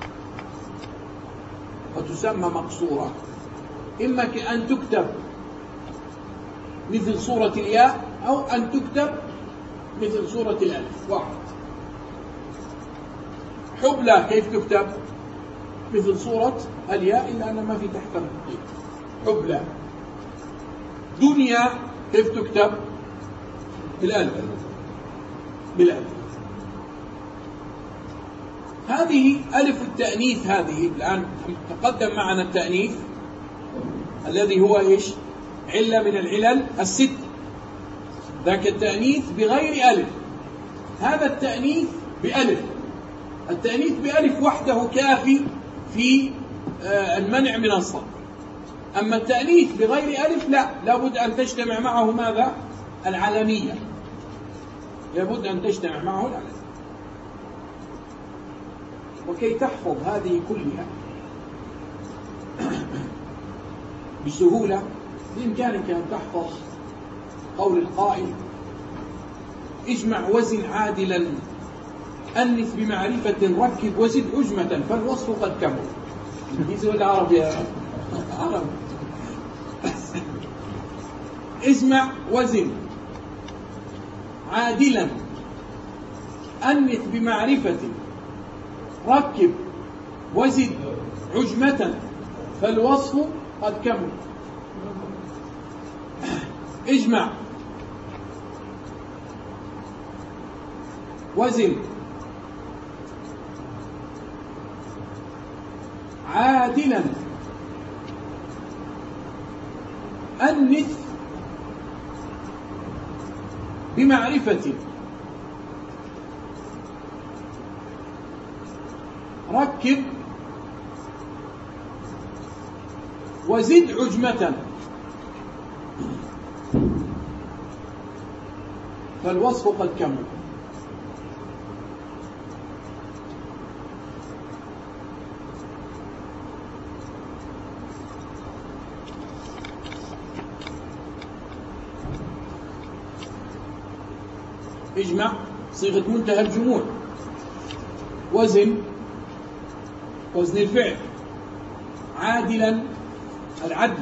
وتسمى مقصورة. إما أن تكتب مثل صورة الياء أو أن تكتب مثل صورة الألف واحد. حبلى كيف تكتب؟ مثل صورة الياء إلا أن ما في تحتها حبلى. دنيا كيف تكتب؟ بالألف، بالألف. هذه ألف التأنيث. هذه الآن تقدم معنا التأنيث الذي هو إيش؟ علة من العلل الست. ذاك التأنيث بغير ألف، هذا التأنيث بألف. التأنيث بألف وحده كافي في المنع من الصرف. أما التأنيث بغير ألف لا، لابد أن تجتمع معه ماذا؟ العلمية، لابد أن تجتمع معه العلمية. وكي تحفظ هذه كلها بسهولة بإمكانك أن تحفظ قول القائل: اجمع وزن عادلا، أنث بمعرفة، ركب وزد عجمة، فالوصف قد كمل. إنجليزي ولا عربي يا عربي؟ اجمع وزن عادلا، أنث بمعرفة، ركب وزد عجمة، فالوصف قد كمل. اجمع وزن عادلا، أنث بمعرفة، ركب وزد عجمة، فالوصف قد كمل. اجمع صيغة منتهى الجموع، وزن وزن الفعل، عادلا العدل،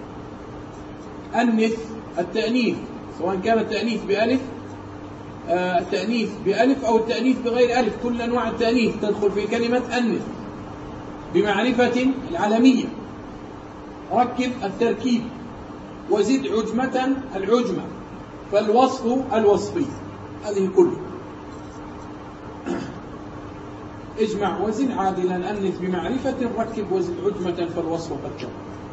أنث التأنيث سواء كان التأنيث بألف آه التأنيث بألف أو التأنيث بغير ألف، كل أنواع التأنيث تدخل في كلمة أنث. بمعرفة العالمية، ركب التركيب، وزد عجمة العجمة، فالوصف الوصفي، هذه كله. اجمع وزن عادلا أنث بمعرفة، ركب وزد عجمة، فالوصف قد كان.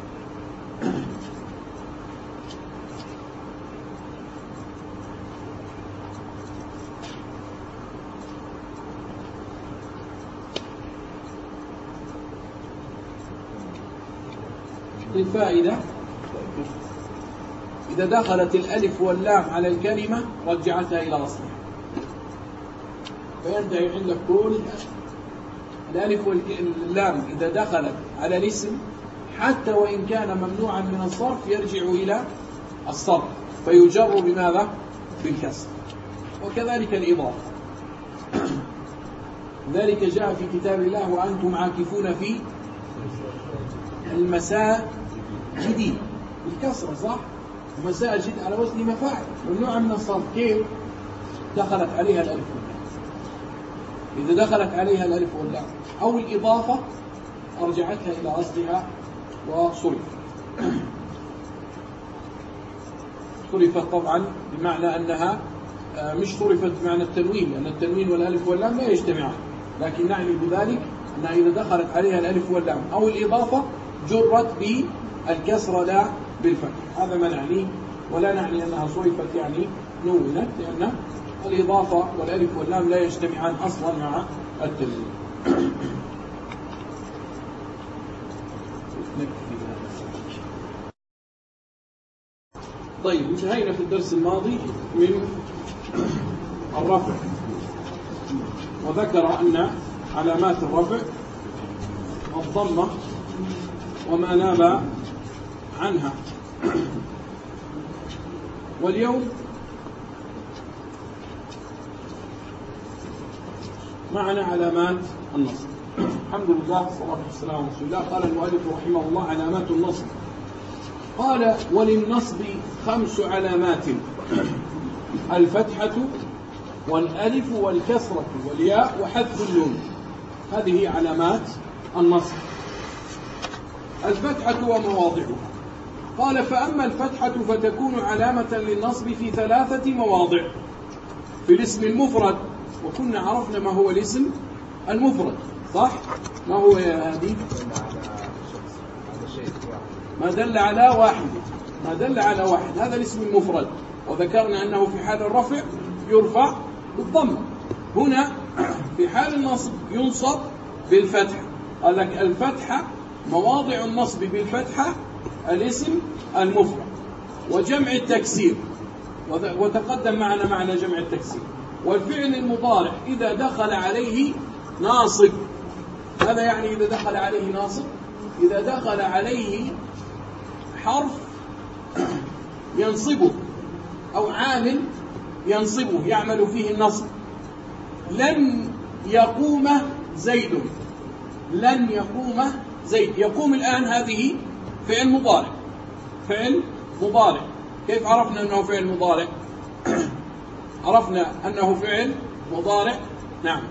للفائدة، إذا دخلت الألف واللام على الكلمة رجعتها إلى أصلها، فينتهي عندك كل الألف واللام إذا دخلت على الاسم حتى وإن كان ممنوعا من الصرف يرجع إلى الصرف، فيجر بماذا؟ بالكسر. وكذلك الإضافة، ذلك جاء في كتاب الله وأنتم عاكفون في المساجد بالكسرة، صح؟ مساجد على وزن مفاعل، ممنوعة من الصرف. كيف؟ دخلت عليها الألف واللام. إذا دخلت عليها الألف واللام أو الإضافة أرجعتها إلى أصلها وصرفت. صرفت طبعا بمعنى أنها مش صرفت بمعنى التنوين، لأن التنوين والألف واللام لا يجتمعان، لكن نعني بذلك أنها إذا دخلت عليها الألف واللام أو الإضافة جرت بالكسر لا بالفتح. هذا ما نعنيه، ولا نعني أنها صرفت يعني نونت، لأن الإضافة والألف واللام لا يجتمعان أصلا مع التنوين. طيب، انتهينا في الدرس الماضي من الرفع، وذكر أن علامات الرفع الضمة وما ناب عنها. واليوم معنا علامات النصب. الحمد لله والصلاة والسلام على رسول الله. قال المؤلف رحمه الله: علامات النصب. قال: وللنصب خمس علامات: الفتحة والألف والكسرة والياء وحذف النون. هذه علامات النصب. الفتحة ومواضعها. قال: فأما الفتحة فتكون علامة للنصب في ثلاثة مواضع: في الاسم المفرد، وكنا عرفنا ما هو الاسم المفرد، صح؟ ما هو يا هادي؟ ما دل على واحد، ما دل على واحد، هذا الاسم المفرد. وذكرنا أنه في حال الرفع يرفع بالضم، هنا في حال النصب ينصب بالفتحة. قال لك: الفتحة مواضع النصب بالفتحة الاسم المفرد. وجمع التكسير، وتقدم معنا معنى جمع التكسير. والفعل المضارع إذا دخل عليه ناصب. هذا يعني إذا دخل عليه ناصب، إذا دخل عليه حرف ينصبه أو عامل ينصبه يعمل فيه النصب. لن يقوم زيد، لن يقوم زيد. يقوم الآن هذه فعل مضارع، فعل مضارع. كيف عرفنا أنه فعل مضارع؟ عرفنا أنه فعل مضارع. نعم.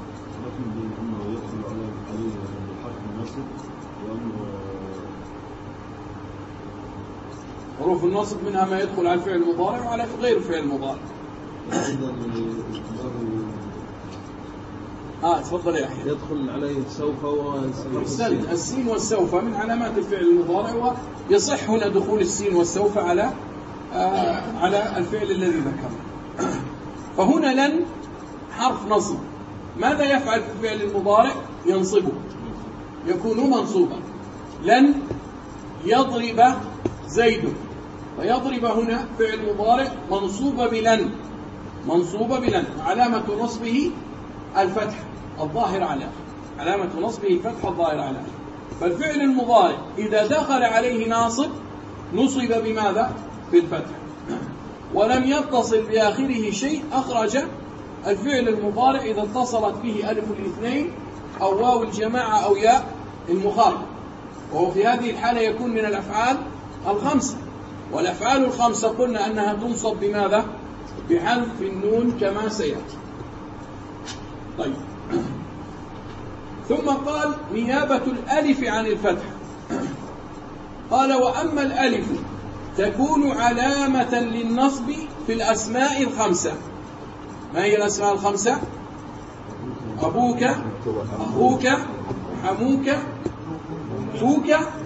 حروف النصب منها ما يدخل على الفعل المضارع وعلى غير فعل المضارع. اه تفضل يا أخي. يدخل عليه سوف والسين. السين والسوف من علامات الفعل المضارع، ويصح هنا دخول السين والسوف على آه على الفعل الذي ذكره. فهنا لن حرف نصب، ماذا يفعل في الفعل المضارع؟ ينصبه، يكون منصوبا. لن يضرب زيد، فيضرب هنا فعل مضارع منصوب بلن، منصوب بلن، علامة نصبه الفتح الظاهر على علامة نصبه الفتح الظاهر على. فالفعل المضارع إذا دخل عليه ناصب نصب بماذا؟ بالفتح. ولم يتصل بآخره شيء أخرج الفعل المضارع إذا اتصلت به ألف الاثنين أو واو الجماعة أو ياء المخاطب، وهو في هذه الحالة يكون من الأفعال الخمسة. والأفعال الخمسة قلنا أنها تنصب بماذا؟ بحذف النون كما سيأتي. طيب، ثم قال نيابة الألف عن الفتح. قال وأما الألف تكون علامة للنصب في الأسماء الخمسة. ما هي الأسماء الخمسة؟ أبوك، أخوك، حموك، فوك،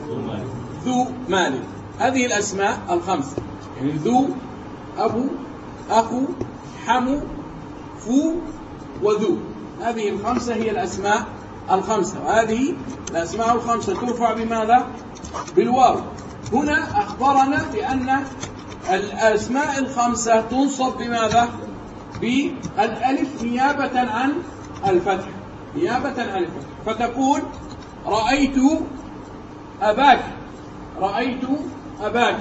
ذو مال. هذه الأسماء الخمسة، يعني ذو، أبو، أخو، حمو، فو، وذو. هذه الخمسة هي الأسماء الخمسة، وهذه الأسماء الخمسة ترفع بماذا؟ بالواو. هنا أخبرنا بأن الأسماء الخمسة تنصب بماذا؟ بالألف نيابة عن الفتح، نيابة عن الفتح. فتقول رأيت أباك، رأيت أباك.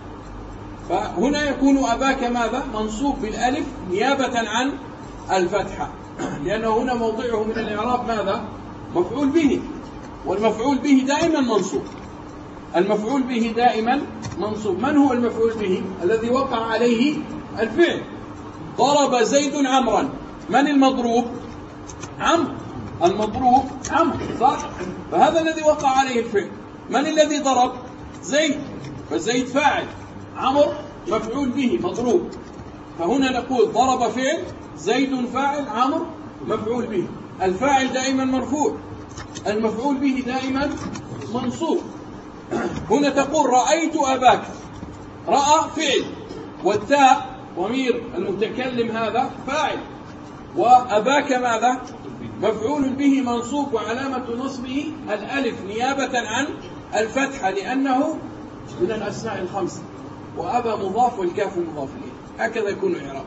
فهنا يكون أباك ماذا؟ منصوب بالألف نيابة عن الفتحة، لأنه هنا موضعه من الإعراب ماذا؟ مفعول به، والمفعول به دائما منصوب، المفعول به دائما منصوب. من هو المفعول به؟ الذي وقع عليه الفعل. ضرب زيد عمرا، من المضروب؟ عمرو، المضروب عمرو، صح؟ فهذا الذي وقع عليه الفعل. من الذي ضرب؟ زيد، فزيد فاعل، عمرو مفعول به مضروب. فهنا نقول ضرب فعل، زيد فاعل، عمرو مفعول به. الفاعل دائما مرفوع، المفعول به دائما منصوب. هنا تقول رأيت أباك، رأى فعل، والتاء ضمير المتكلم هذا فاعل، وأباك ماذا؟ مفعول به منصوب، وعلامة نصبه الألف نيابة عن الفتحة لأنه من الأسماء الخمسة، وأبى مضاف والكاف مضاف إليه، هكذا يكون إعراب.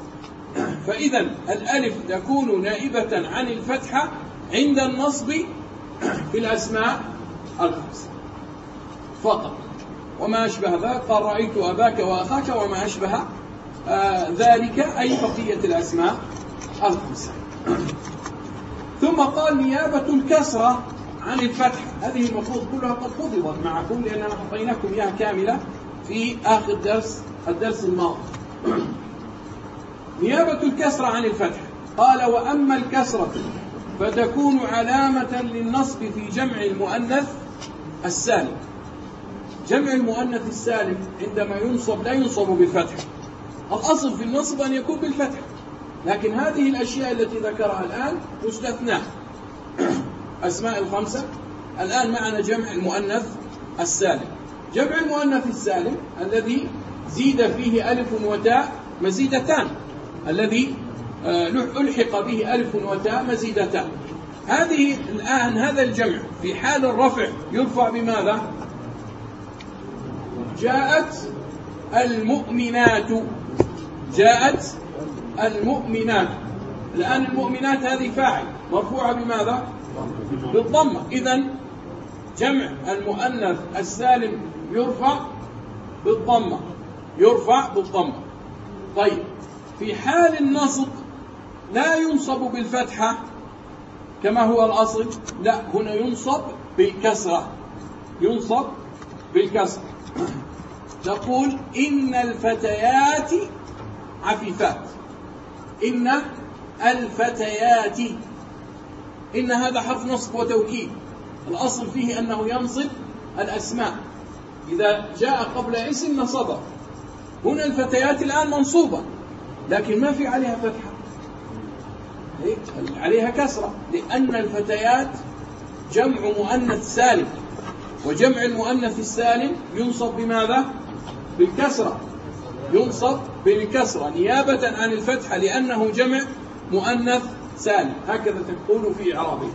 فإذا الألف تكون نائبة عن الفتحة عند النصب في الأسماء الخمسة فقط، وما أشبه ذلك. قال رأيت أباك وأخاك وما أشبه آه ذلك، أي بقية الأسماء الخمسة. ثم قال نيابة الكسرة عن الفتح. هذه المفروض كلها قد حفظت معكم لأننا أعطيناكم إياها كاملة في آخر درس، الدرس الماضي. نيابة الكسرة عن الفتح. قال وأما الكسرة فتكون علامة للنصب في جمع المؤنث السالم. جمع المؤنث السالم عندما ينصب لا ينصب بالفتح، الأصل في النصب أن يكون بالفتح، لكن هذه الأشياء التي ذكرها الآن مستثنى. أسماء الخمسة الآن معنا جمع المؤنث السالم. جمع المؤنث السالم الذي زيد فيه ألف وتاء مزيدتان، الذي ألحق به ألف وتاء مزيدتان. هذه الآن هذا الجمع في حال الرفع يرفع بماذا؟ جاءت المؤمنات، جاءت المؤمنات. الآن المؤمنات هذه فاعل مرفوعة بماذا؟ بالضمة. إذن جمع المؤنث السالم يرفع بالضمة، يرفع بالضمة. طيب، في حال النصب لا ينصب بالفتحة كما هو الأصل، لا، هنا ينصب بالكسرة، ينصب بالكسرة. تقول إن الفتيات عفيفات، إن الفتيات. إن هذا حرف نصب وتوكيد، الأصل فيه أنه ينصب الأسماء، إذا جاء قبل اسم نصبه. هنا الفتيات الآن منصوبة لكن ما في عليها فتحة، عليها كسرة، لأن الفتيات جمع مؤنث سالم، وجمع المؤنث السالم ينصب بماذا؟ بالكسرة، ينصب بالكسرة نيابة عن الفتحة لأنه جمع مؤنث سالم. هكذا تقول في إعرابه.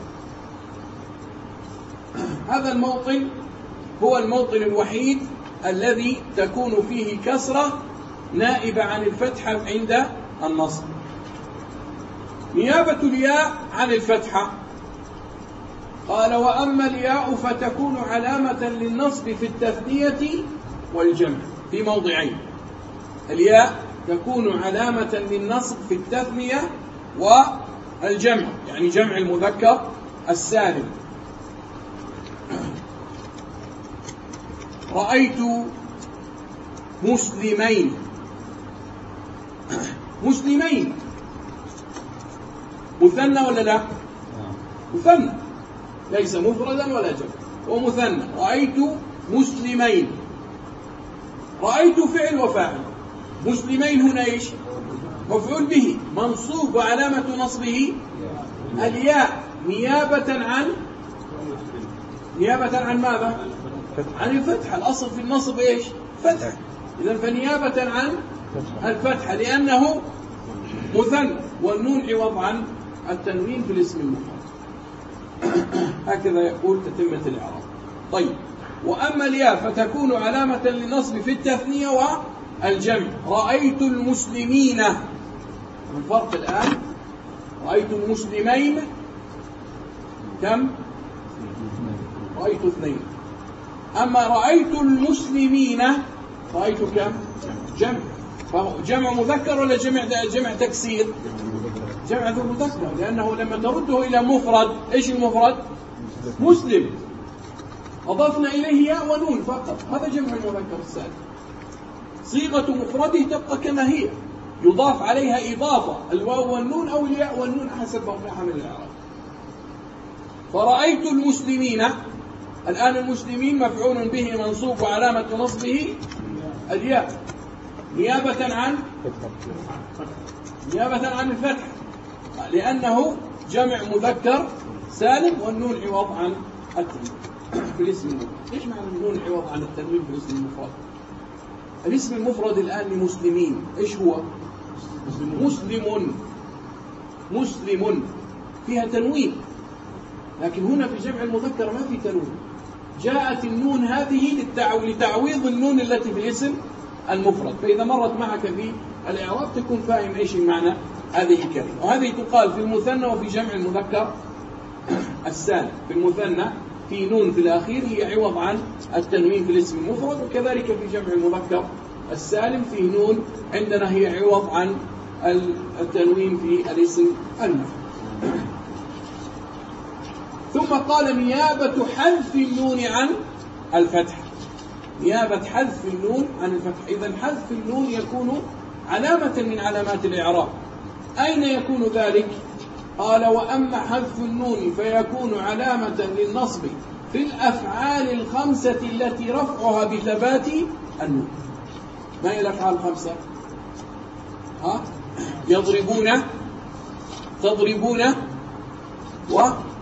هذا الموطن هو الموطن الوحيد الذي تكون فيه كسرة نائبة عن الفتحة عند النصب. نيابة الياء عن الفتحة، قال وأما الياء فتكون علامة للنصب في التثنية والجمع في موضعين. الياء تكون علامة للنصب في التثنية والجمع، يعني جمع المذكر السالم. رأيت مسلمين. مسلمين مثنى ولا لا؟ مثنى، ليس مفردا ولا جمع، هو مثنى. رأيت مسلمين، رأيت فعل وفاعل، مسلمين هنا ايش؟ مفعول به منصوب وعلامة نصبه الياء نيابة عن نيابة عن ماذا؟ عن الفتحة. الأصل في النصب ايش؟ فتح. إذن فنيابة عن الفتحة لأنه مثنى، والنون عوض عن التنوين في الاسم المفرد. هكذا يقول تتمة الإعراب. طيب، وأما الياء فتكون علامة للنصب في التثنية والجمع. رأيت المسلمين، الفرق الآن رأيت المسلمين كم؟ رأيت اثنين. أما رأيت المسلمين رأيت كم؟ جمع. جمع مذكر ولا جمع جمع تكسير؟ جمع ذو مذكر، لأنه لما ترده إلى مفرد إيش المفرد؟ مسلم، أضفنا إليه ياء ونون فقط، هذا جمع المذكر السالم. صيغة مفرده تبقى كما هي، يضاف عليها إضافة الواو والنون أو الياء والنون حسب موقعها من الإعراب. فرأيت المسلمين، الآن المسلمين مفعول به منصوب وعلامة نصبه الياء نيابة عن نيابة عن الفتح، لأنه جمع مذكر سالم والنون عوض عن التنوين في الاسم المفرد. ايش معنى النون عوض عن التنوين في الاسم المفرد؟ الاسم المفرد الآن لمسلمين ايش هو؟ مسلم. مسلم فيها تنوين، لكن هنا في جمع المذكر ما في تنوين. جاءت النون هذه لتعويض النون التي في الاسم المفرد، فإذا مرت معك في الإعراب تكون فاهم ايش المعنى هذه الكلمة. وهذه تقال في المثنى وفي جمع المذكر السالم. في المثنى في نون في الأخير هي عوض عن التنوين في الاسم المفرد، وكذلك في جمع المذكر السالم فيه نون عندنا هي عوض عن التنوين في الاسم المفرد. ثم قال نيابة حذف النون عن الفتح. نيابة حذف النون عن الفتح. إذن حذف النون يكون علامة من علامات الإعراب. أين يكون ذلك؟ قال وأما حذف النون فيكون علامة للنصب في الأفعال الخمسة التي رفعها بثبات النون. ما هي الأفعال الخمسة؟ ها؟ يضربون، تضربون، و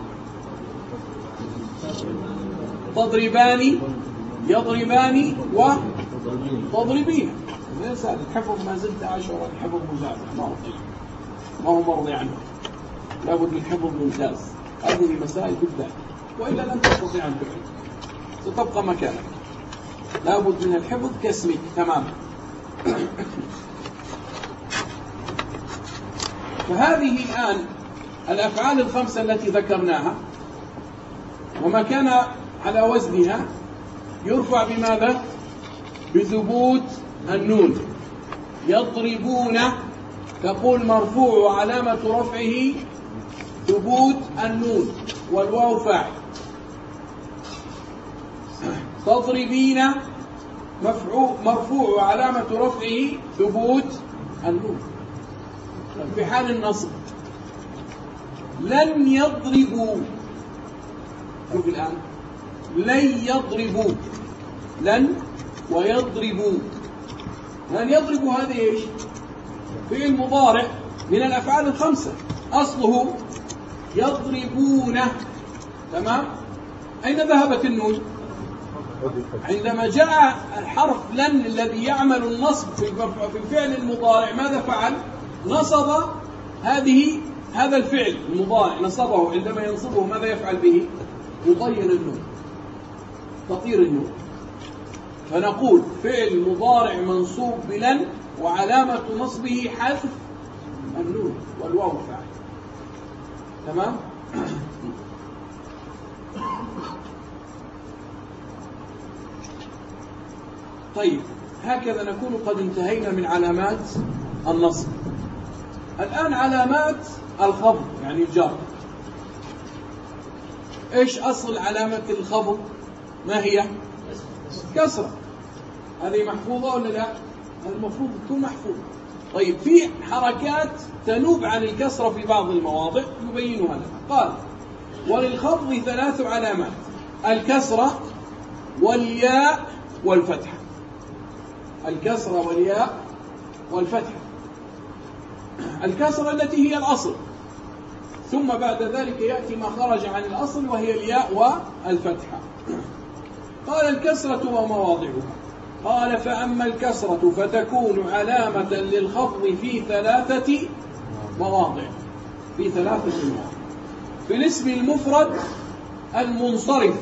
تضربان، يضربان، وتضربين. ليس الحفظ ما زلت عشرة، الحفظ مزعزع ما هو ما هو مرضي عنه، لابد من حفظ ممتاز. هذه مسائل بالذات، وإلا لن تستطيع أن تحفظ، ستبقى مكانك. لابد من الحفظ كاسمك تماما. فهذه الآن الأفعال الخمسة التي ذكرناها، وما كان على وزنها يرفع بماذا؟ بثبوت النون. يضربون تقول مرفوع وعلامة رفعه ثبوت النون والواو فاعل. تضربين مرفوع وعلامة رفعه ثبوت النون. في حال النصب لن يضربوا، شوف الآن لن يضربوا، لن ويضربوا. لن يضربوا هذه ايش؟ فعل مضارع من الأفعال الخمسة، أصله يضربون. تمام. أين ذهبت النون؟ عندما جاء الحرف لن الذي يعمل النصب في الفعل المضارع ماذا فعل؟ نصب هذه هذا الفعل المضارع، نصبه. عندما ينصبه ماذا يفعل به؟ يطير النون، تطير النون. فنقول فعل مضارع منصوب بلن وعلامة نصبه حذف النون والواو فاعل. تمام. طيب، هكذا نكون قد انتهينا من علامات النصب. الآن علامات الخفض يعني الجر. ايش أصل علامة الخفض؟ ما هي؟ كسرة. هذه محفوظة ولا لا؟ المفروض تكون محفوظة. طيب، في حركات تنوب عن الكسرة في بعض المواضع يبينها لنا. قال: وللخفض ثلاث علامات: الكسرة والياء والفتحة. الكسرة والياء والفتحة. الكسرة التي هي الأصل، ثم بعد ذلك يأتي ما خرج عن الأصل وهي الياء والفتحة. قال: الكسرة ومواضعها. قال: فأما الكسرة فتكون علامة للخفض في ثلاثة مواضع. في ثلاثة مواضع. في الاسم المفرد المنصرف،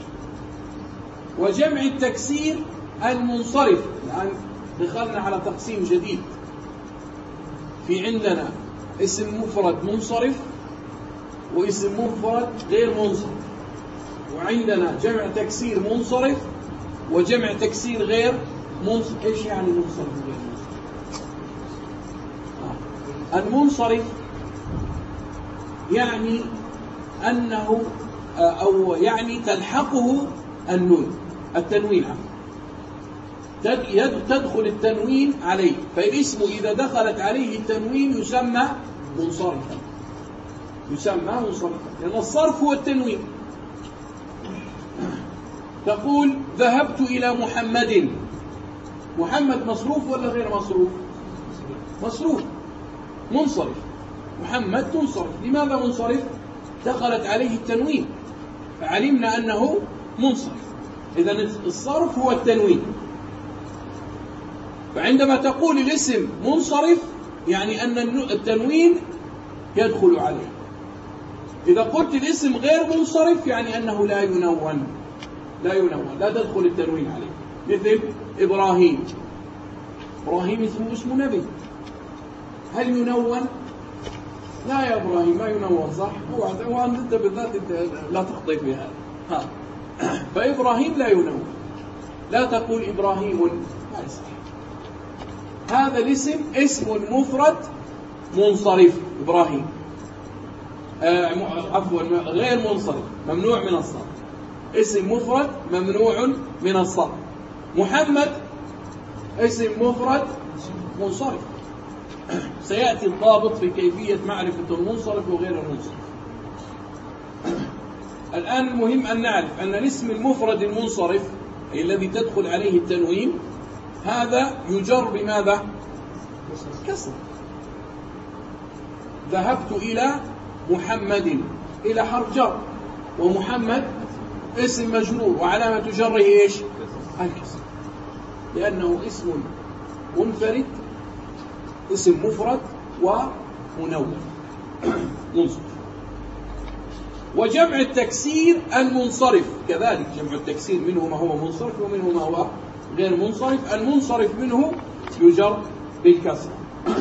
وجمع التكسير المنصرف. الآن دخلنا على تقسيم جديد. في عندنا اسم مفرد منصرف واسم مفرد غير منصرف، وعندنا جمع تكسير منصرف وجمع تكسير غير منصرف. ايش يعني منصرف وغير منصرف؟ آه. المنصرف يعني أنه أو يعني تلحقه النون التنوين تدخل التنوين عليه، فالاسم إذا دخلت عليه التنوين يسمى منصرفا. يسمى منصرفا لأن الصرف هو التنوين. تقول: ذهبت إلى محمد. محمد مصروف ولا غير مصروف؟ مصروف، منصرف. محمد منصرف. لماذا منصرف؟ دخلت عليه التنوين فعلمنا أنه منصرف. إذن الصرف هو التنوين. فعندما تقول الاسم منصرف يعني أن التنوين يدخل عليه. إذا قلت الاسم غير منصرف يعني أنه لا ينون لا ينون لا تدخل التنوين عليه. مثل إبراهيم. إبراهيم اسمه اسم نبي، هل ينون؟ لا يا إبراهيم ما ينون، صح؟ هو أنت بالذات لا تخطئ في هذا. ها. فإبراهيم لا ينون، لا تقول إبراهيم، لا يصح. هذا الاسم اسم مفرد منصرف. إبراهيم آه عفوا غير منصرف، ممنوع من الصرف. اسم مفرد ممنوع من الصرف. محمد اسم مفرد منصرف. سيأتي الضابط في كيفية معرفة المنصرف وغير المنصرف. الآن المهم أن نعرف أن الاسم المفرد المنصرف أي الذي تدخل عليه التنوين هذا يجر بماذا؟ كسر. ذهبت إلى محمد، إلى حرف جر، ومحمد اسم مجرور وعلامة جره إيش؟ الكسر، لأنه اسم منفرد، اسم مفرد ومنون منصرف. وجمع التكسير المنصرف كذلك. جمع التكسير منه ما هو منصرف ومنه ما هو غير منصرف. المنصرف منه يجر بالكسر.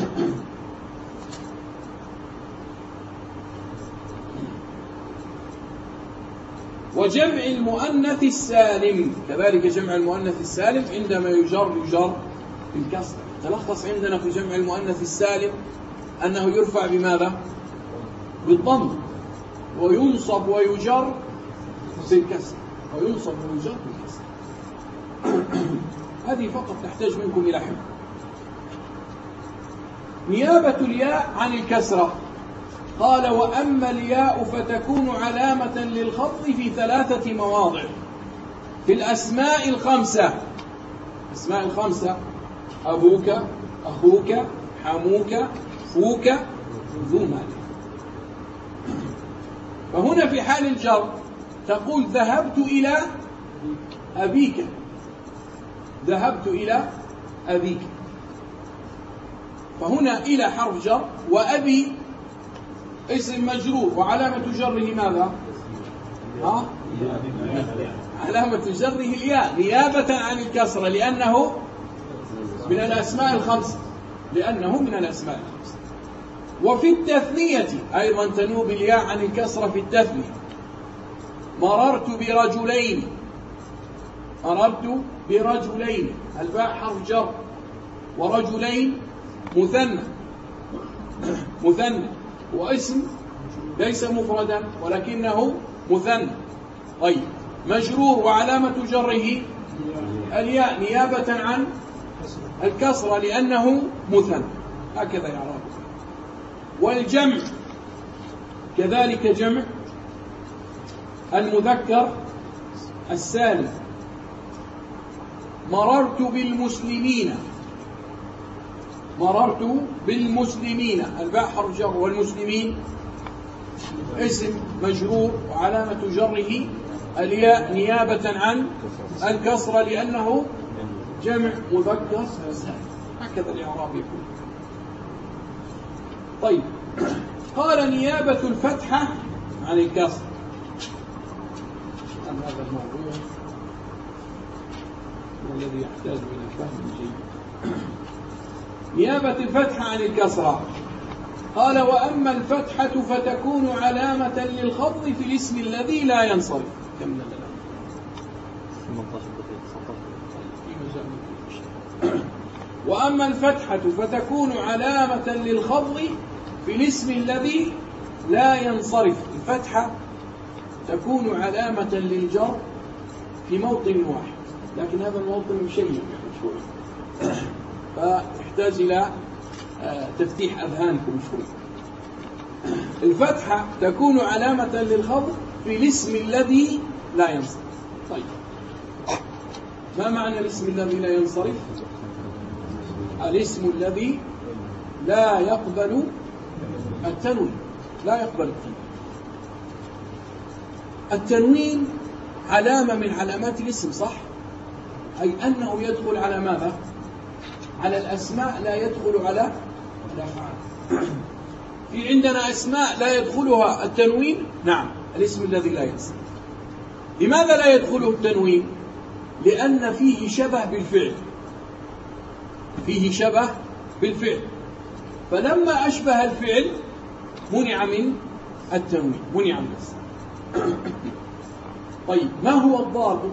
وجمع المؤنث السالم كذلك. جمع المؤنث السالم عندما يجر يجر بالكسر. تلخص عندنا في جمع المؤنث السالم أنه يرفع بماذا؟ بالضم، وينصب ويجر بالكسر، وينصب ويجر بالكسر. هذه فقط تحتاج منكم إلى حفظ. نيابة الياء عن الكسرة. قال: وأما الياء فتكون علامة للخفض في ثلاثة مواضع. في الأسماء الخمسة. الأسماء الخمسة: أبوك، أخوك، حموك، فوك، ذو مال. فهنا في حال الجر تقول ذهبت إلى أبيك، ذهبت إلى أبيك. فهنا إلى حرف جر، وأبي اسم مجرور وعلامة جره ماذا؟ ها؟ علامة جره الياء نيابة عن الكسرة، لأنه من الأسماء الخمسة، لأنه من الأسماء الخمسة. وفي التثنية أيضا تنوب الياء عن الكسرة في التثنية. مررت برجلين، مررت برجلين، الباء حرف جر، ورجلين مثنى، مثنى واسم ليس مفردا ولكنه مثنى. طيب مجرور وعلامة جره الياء نيابة عن الكسرة لأنه مثنى، هكذا يعرف. والجمع كذلك جمع المذكر السالم. مررت بالمسلمين، مررت بالمسلمين، الباء حرف جر، والمسلمين اسم مجرور وعلامة جره الياء نيابة عن الكسرة لأنه جمع مذكر سالم، هكذا الإعراب يكون. طيب قال نيابة الفتحة عن الكسر. هذا الموضوع الذي يحتاج إلى فهم جيد. نيابة الفتحة عن الكسرة. قال وأما الفتحة فتكون علامة للخفض في الاسم الذي لا ينصرف. كم وأما الفتحة فتكون علامة للخفض في الاسم الذي لا ينصرف. الفتحة تكون علامة للجر في موطن واحد، لكن هذا الموطن مشيء شوي، فيحتاج إلى تفتيح أذهانكم شوي. الفتحة تكون علامة للخفض في الاسم الذي لا ينصرف. طيب ما معنى الاسم الذي لا ينصرف؟ الاسم الذي لا يقبل التنوين، لا يقبل التنوين. التنوين علامة من علامات الاسم، صح؟ أي أنه يدخل على ماذا؟ على الأسماء، لا يدخل على الأفعال. في عندنا أسماء لا يدخلها التنوين، نعم، الاسم الذي لا ينصرف. لماذا لا يدخله التنوين؟ لأن فيه شبه بالفعل، فيه شبه بالفعل، فلما أشبه الفعل منع من التنوين، منع من الاسم. طيب ما هو الضابط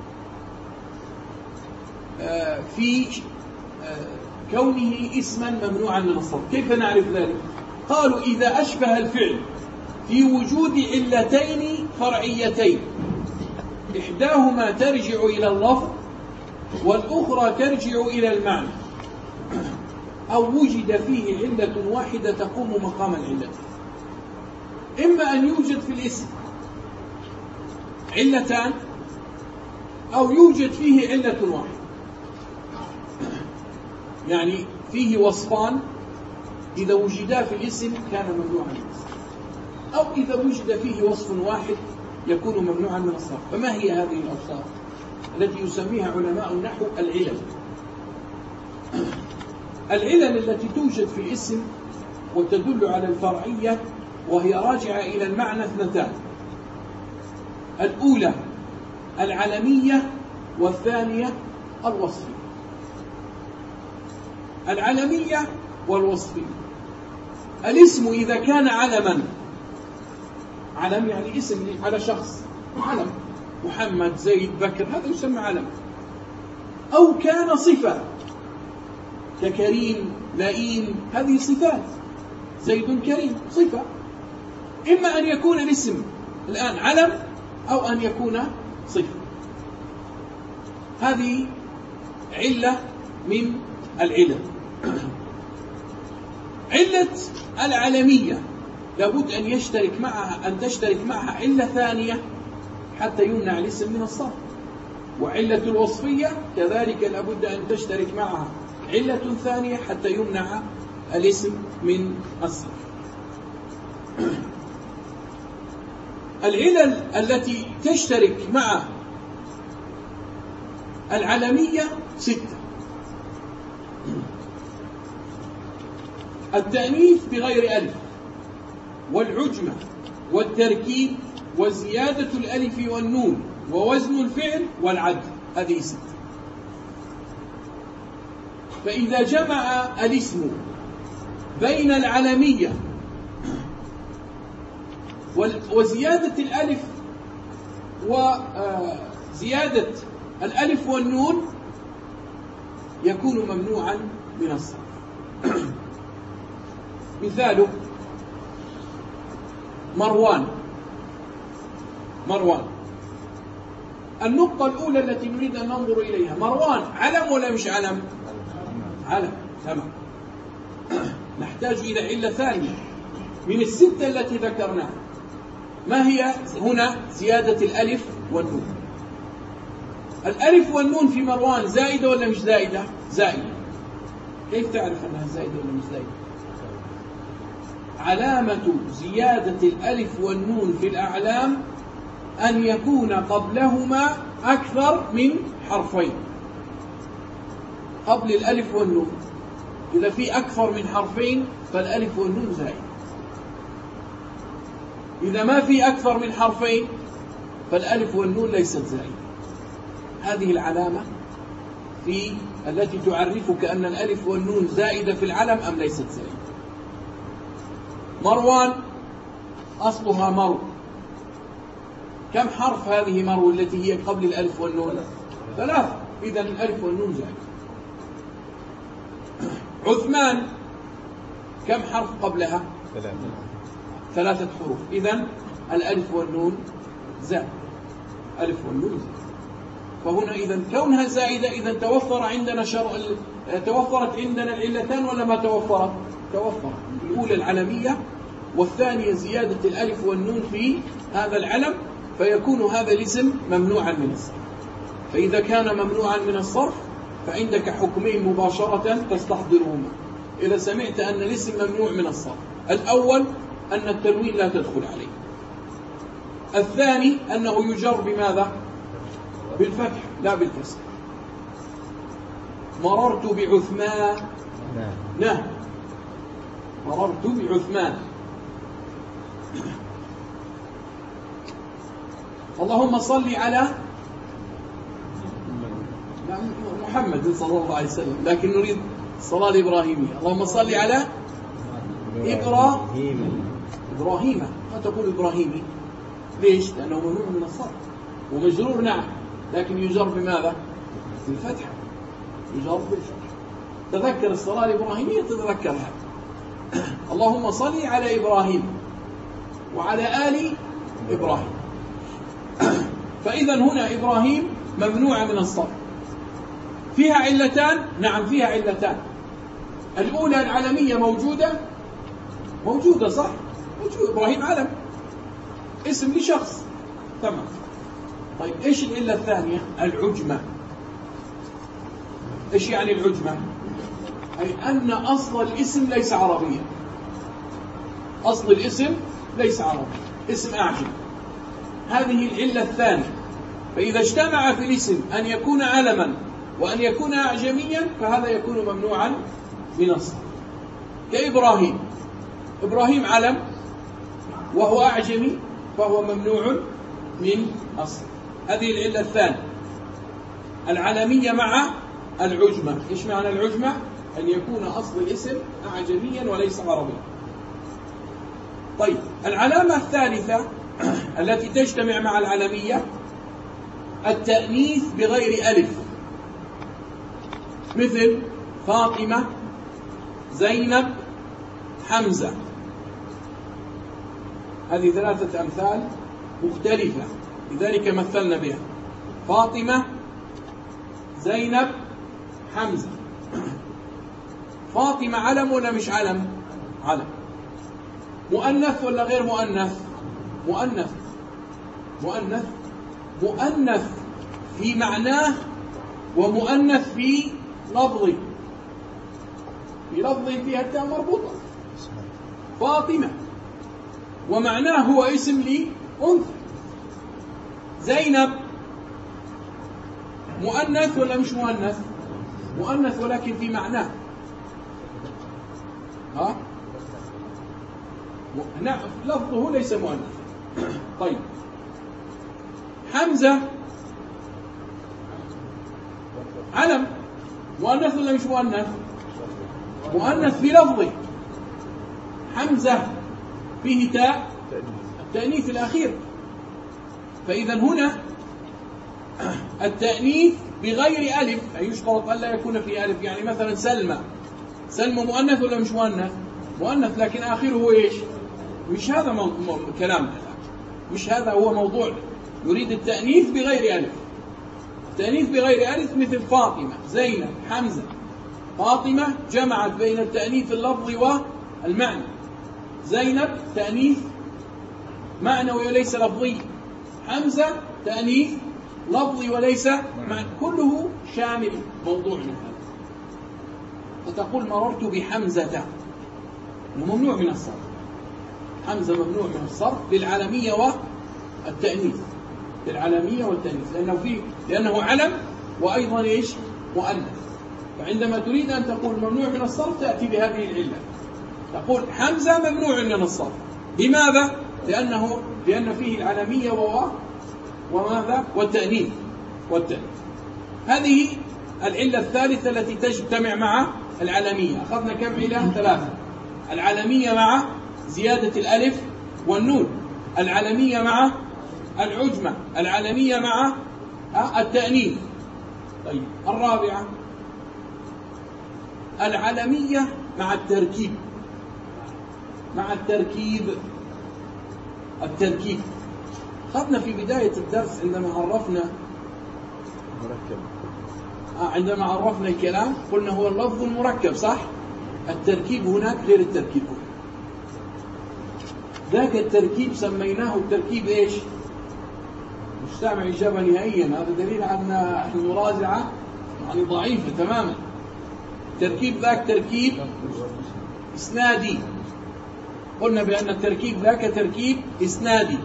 آه في آه كونه اسما ممنوعا من الصرف؟ كيف نعرف ذلك؟ قالوا إذا أشبه الفعل في وجود علتين فرعيتين، إحداهما ترجع إلى اللفظ والأخرى ترجع إلى المعنى، أو وجد فيه علة واحدة تقوم مقام العلة. إما أن يوجد في الاسم علتان أو يوجد فيه علة واحدة، يعني فيه وصفان إذا وجدا في الاسم كان ممنوعا من الصرف، أو إذا وجد فيه وصف واحد يكون ممنوعا من الصرف. فما هي هذه الأوصاف التي يسميها علماء النحو العلل؟ العلل التي توجد في الاسم وتدل على الفرعية وهي راجعة إلى المعنى اثنتان: الأولى العلمية والثانية الوصفية. العلمية والوصفية. الاسم إذا كان علما، علم يعني اسم على شخص، علم محمد زيد بكر، هذا يسمى علم. أو كان صفة ككريم لئيم، هذه صفات، زيد كريم صفة. إما أن يكون الاسم الآن علم أو أن يكون صفة. هذه علة من العلل. علة العلمية لابد أن يشترك معها أن تشترك معها علة ثانية حتى يمنع الاسم من الصرف. وعلة الوصفية كذلك لابد أن تشترك معها علة ثانية حتى يمنع الاسم من الصرف. العلل التي تشترك مع العلمية ستة: التأنيث بغير ألف، والعجمة، والتركيب، وزيادة الألف والنون، ووزن الفعل، والعدل. هذه ستة. فإذا جمع الاسم بين العلمية وزيادة الألف وزيادة الألف والنون يكون ممنوعا من الصرف. مثاله مروان. مروان النقطة الأولى التي نريد أن ننظر إليها، مروان علم ولا مش علم؟ علم. تمام. نحتاج إلى علة ثانية من الستة التي ذكرناها. ما هي هنا؟ زيادة الألف والنون. الألف والنون في مروان زائدة ولا مش زائدة؟ زائدة. كيف تعرف أنها زائدة ولا مش زائدة؟ علامة زيادة الألف والنون في الأعلام أن يكون قبلهما أكثر من حرفين. قبل الألف والنون إذا في أكثر من حرفين فالألف والنون زائد. إذا ما في أكثر من حرفين فالألف والنون ليست زائدة. هذه العلامة في التي تعرفك أن الألف والنون زائدة في العلم أم ليست زائدة. مروان أصلها مرو. كم حرف هذه مرو التي هي قبل الألف والنون؟ ثلاثة. إذن الألف والنون زائدة. عثمان كم حرف قبلها؟ ثلاثة. ثلاثة حروف. إذن الألف والنون زائد. ألف والنون زائد. فهنا إذن كونها زائدة إذن توفر عندنا شر... توفرت عندنا العلتان ولا ما توفرت؟ توفرت. الأولى العلمية، والثانية زيادة الألف والنون في هذا العلم، فيكون هذا الاسم ممنوعا من الصرف. فإذا كان ممنوعا من الصرف فعندك حكمين مباشرة تستحضرهما إذا سمعت أن الاسم ممنوع من الصرف. الأول أن التنوين لا تدخل عليه. الثاني أنه يجر بماذا؟ بالفتح لا بالكسر. مررت بعثمان. نعم. مررت بعثمان. اللهم صل على محمد صلى الله عليه وسلم، لكن نريد الصلاة الإبراهيمية. اللهم صل على إبراهيم. إبراهيم ما تقول إبراهيمي. ليش؟ لأنه ممنوع من الصرف ومجرور. نعم، لكن يجر بماذا؟ بالفتح. يجر بالفتح. تذكر الصلاة الإبراهيمية تتذكرها. اللهم صل على إبراهيم وعلى آل إبراهيم. فإذا هنا إبراهيم ممنوع من الصرف. فيها علتان؟ نعم فيها علتان. الأولى العلمية موجودة موجودة صح؟ موجود. إبراهيم علم، اسم لشخص. تمام. طيب إيش العلة الثانية؟ العجمة. إيش يعني العجمة؟ أي أن أصل الاسم ليس عربيا. أصل الاسم ليس عربي، اسم أعجم. هذه العلة الثانية. فإذا اجتمع في الاسم أن يكون علما وأن يكون أعجميا فهذا يكون ممنوعا من الصرف. كإبراهيم. إبراهيم علم وهو أعجمي فهو ممنوع من الصرف. هذه العلة الثانية، العلمية مع العجمة. إيش معنى العجمة؟ أن يكون أصل الاسم أعجميا وليس عربيا. طيب العلامة الثالثة التي تجتمع مع العلمية التأنيث بغير ألف، مثل فاطمة، زينب، حمزة. هذه ثلاثة أمثال مختلفة لذلك مثلنا بها. فاطمة، زينب، حمزة. فاطمة علم ولا مش علم؟ علم. مؤنث ولا غير مؤنث؟ مؤنث. مؤنث مؤنث في معناه ومؤنث في لفظه. في لفظه فيها التاء مربوطة. فاطمة ومعناه هو اسم أنثى. زينب مؤنث ولا مش مؤنث؟ مؤنث ولكن في معناه. ها؟ نعم لفظه ليس مؤنث. طيب حمزة علم مؤنث ولا مش مؤنث؟ مؤنث في لفظه. حمزة فيه تاء التأنيث الأخير، فإذا هنا التأنيث بغير ألف، أي يشترط ألا يكون في ألف. يعني مثلا سلمى، سلمى مؤنث ولا مش مؤنث؟ مؤنث لكن آخره إيش؟ مش هذا كلامنا، مش هذا هو موضوع. يريد التأنيث بغير ألف. التأنيث بغير ألف مثل فاطمة، زينب، حمزة. فاطمة جمعت بين التأنيث اللفظي والمعنى. زينب تأنيث معنوي وليس لفظي. حمزة تأنيث لفظي وليس معنى. كله شامل موضوعنا هذا. فتقول مررت بحمزة، ممنوع من الصرف. حمزة ممنوع من الصرف للعلمية والتأنيث، للعلمية والتأنيث، لأنه فيه لأنه علم وأيضا إيش؟ مؤنث. فعندما تريد أن تقول ممنوع من الصرف تأتي بهذه العلة، تقول حمزة ممنوع من الصرف. لماذا؟ لأنه لأن فيه العلمية و وماذا؟ والتأنيث والتأنيث. هذه العلة الثالثة التي تجتمع مع العلمية. أخذنا كم علة؟ ثلاثة. العلمية مع زيادة الألف والنون، العلمية مع العجمة، العلمية مع التأنيث. طيب الرابعة العلمية مع التركيب، مع التركيب التركيب أخذنا في بداية الدرس عندما عرفنا مركب. عندما عرفنا الكلام قلنا هو اللفظ المركب، صح؟ التركيب هناك غير التركيب هنا. ذاك التركيب سميناه التركيب إيش؟ مش سامع إجابة نهائيا. هذا دليل على أن المراجعة يعني ضعيفة تماما. التركيب ذاك تركيب إسنادي. قلنا بأن التركيب ذاك تركيب إسنادي.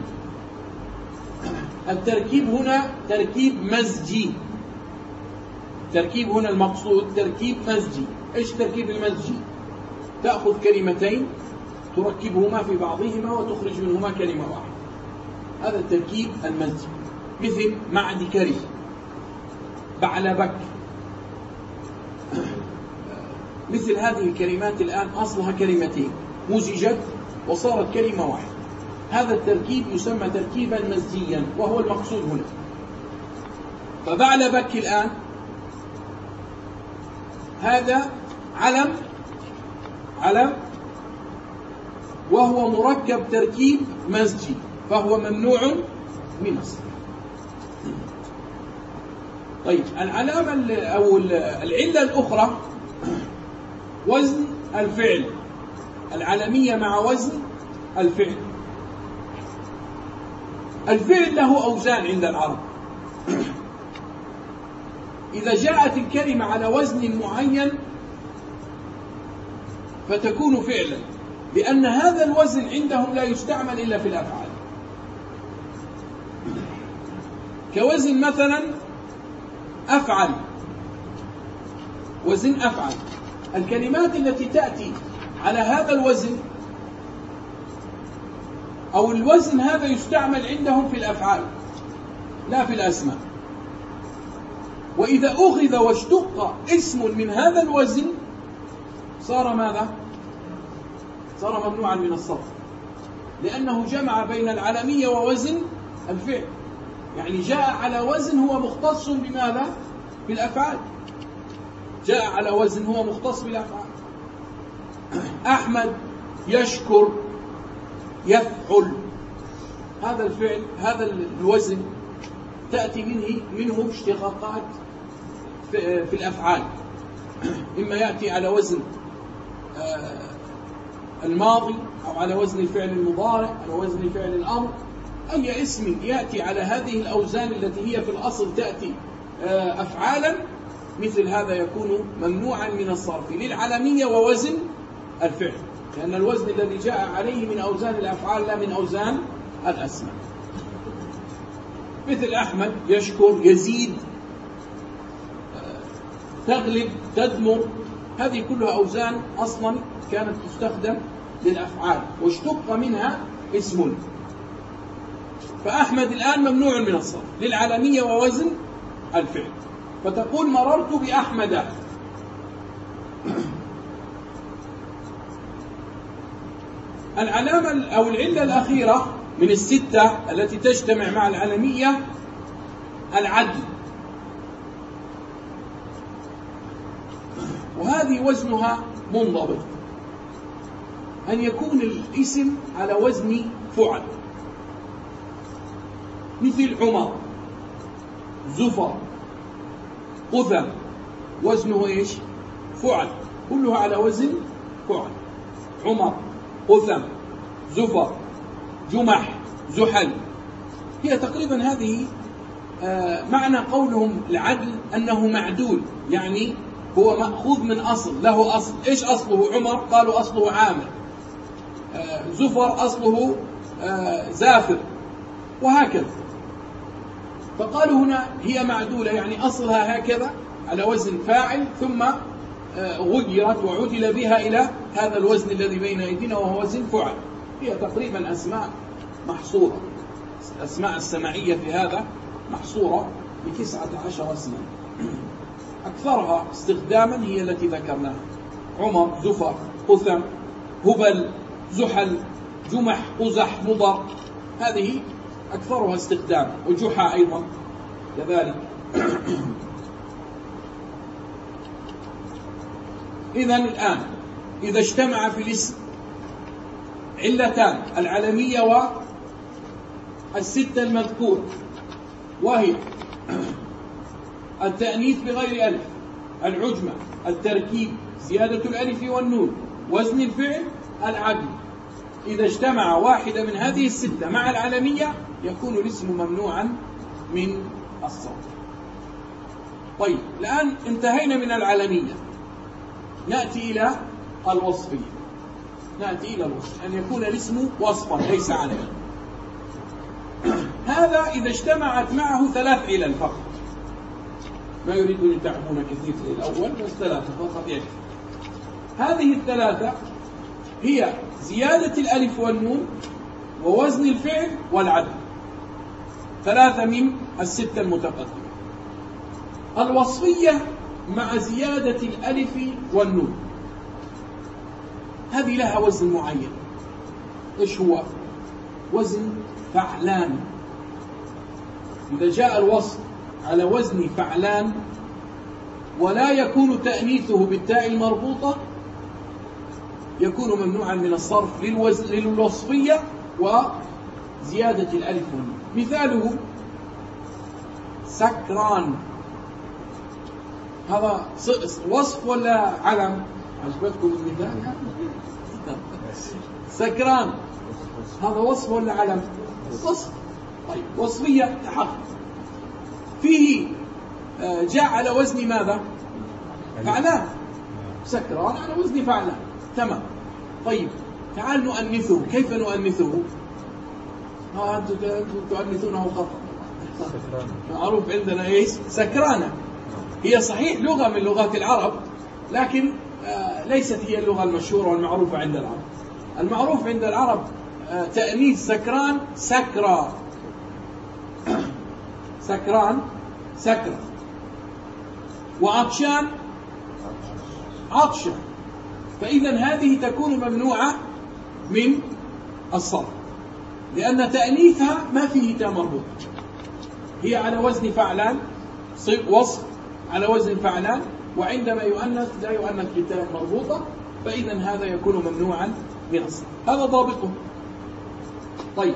التركيب هنا تركيب مزجي. تركيب هنا المقصود تركيب مزجي. إيش تركيب المزجي؟ تأخذ كلمتين تركبهما في بعضهما وتخرج منهما كلمة واحدة. هذا التركيب المزجي. مثل معد كري، بعلبك. مثل هذه الكلمات الآن أصلها كلمتين مزجت وصارت كلمة واحدة. هذا التركيب يسمى تركيبا مزجيا وهو المقصود هنا. فبعلبك الآن هذا علم علم وهو مركب تركيب مزجي، فهو ممنوع من الصرف. طيب العلامة أو العلة الأخرى وزن الفعل، العلمية مع وزن الفعل. الفعل له أوزان عند العرب. إذا جاءت الكلمة على وزن معين فتكون فعلا، لأن هذا الوزن عندهم لا يستعمل إلا في الأفعال. كوزن مثلا أفعل، وزن أفعل. الكلمات التي تأتي على هذا الوزن أو الوزن هذا يستعمل عندهم في الأفعال لا في الأسماء. وإذا أخذ واشتق اسم من هذا الوزن صار ماذا؟ صار ممنوعا من الصرف، لأنه جمع بين العلمية ووزن الفعل. يعني جاء على وزن هو مختص بماذا؟ بالأفعال. جاء على وزن هو مختص بالأفعال. أحمد يشكر يفعل، هذا الفعل هذا الوزن تأتي منه منه اشتقاقات في الأفعال. إما يأتي على وزن الماضي أو على وزن الفعل المضارع أو وزن الفعل الأمر. أي اسم يأتي على هذه الأوزان التي هي في الأصل تأتي أفعالا مثل هذا يكون ممنوعا من الصرف للعلمية ووزن الفعل، لأن الوزن الذي جاء عليه من أوزان الأفعال لا من أوزان الأسماء. مثل أحمد، يشكر، يزيد، تغلب، تدمر. هذه كلها أوزان أصلا كانت تستخدم للأفعال واشتق منها اسم. فأحمد الآن ممنوع من الصرف للعلمية ووزن الفعل، فتقول مررت بأحمد. العلامة أو العلة الأخيرة من الستة التي تجتمع مع العلمية العدل، وهذه وزنها منضبط، أن يكون الاسم على وزن فعل، مثل عمر، زفر، قثم، وزنه إيش؟ فعل، كلها على وزن فعل. عمر، قثم، زفر، جمح، زحل. هي تقريبا هذه آه معنى قولهم العدل أنه معدول، يعني هو مأخوذ من أصل، له أصل. إيش أصله؟ عمر قالوا أصله عامر، آه زفر أصله آه زافر، وهكذا. فقالوا هنا هي معدولة، يعني أصلها هكذا على وزن فاعل، ثم آه غيرت وعدل بها إلى هذا الوزن الذي بين أيدينا وهو وزن فعل. هي تقريبا أسماء محصورة، الأسماء السمعية في هذا محصورة بتسعة عشر اسما، أكثرها استخداما هي التي ذكرناها: عمر، زفر، قثم، هبل، زحل، جمح، قزح، مضر. هذه أكثرها استخداما، وجحا أيضا كذلك. إذن الآن إذا اجتمع في الاسم علتان، العلمية والستة المذكورة، وهي التأنيث بغير ألف، العجمة، التركيب، زيادة الألف والنون، وزن الفعل، العدل، إذا اجتمع واحدة من هذه الستة مع العلمية يكون الاسم ممنوعا من الصرف. طيب، الآن انتهينا من العلمية، نأتي إلى الوصفية. نأتي إلى الوصف، أن يكون الاسم وصفا ليس علما. هذا إذا اجتمعت معه ثلاث علل فقط، ما يريد أن يتعبون كثير في الأول، بس ثلاثة فقط يكفي. هذه الثلاثة هي زيادة الألف والنون، ووزن الفعل، والعدل، ثلاثة من الستة المتقدمة. الوصفية مع زيادة الألف والنون هذه لها وزن معين. إيش هو؟ وزن فعلان. إذا جاء الوصف على وزن فعلان ولا يكون تأنيثه بالتاء المربوطة يكون ممنوعا من الصرف للوصفية وزيادة الألف والنون. مثاله سكران، هذا وصف ولا علم؟ عجبتكم المثال؟ سكران هذا وصف ولا علم؟ وصف. طيب، وصفية تحقق فيه جاء على وزن ماذا؟ فعلان. سكران على وزن فعلان، تمام. طيب، تعال نؤنثه. كيف نؤنثه؟ ها أنتم تؤنثونه خطأ. معروف عندنا إيش؟ سكرانة. هي صحيح لغة من لغات العرب، لكن ليست هي اللغة المشهورة والمعروفة عند العرب. المعروف عند العرب تأنيث سكران سكرى، سكران سكرى، وعطشان عطشا. فإذا هذه تكون ممنوعة من الصرف، لأن تأنيثها ما فيه تاء مربوط، هي على وزن فعلان، وصف على وزن فعلان، وعندما يؤنث لا يؤنث بالتاء مربوطة، فإذا هذا يكون ممنوعا من الصرف. هذا ضابطه. طيب،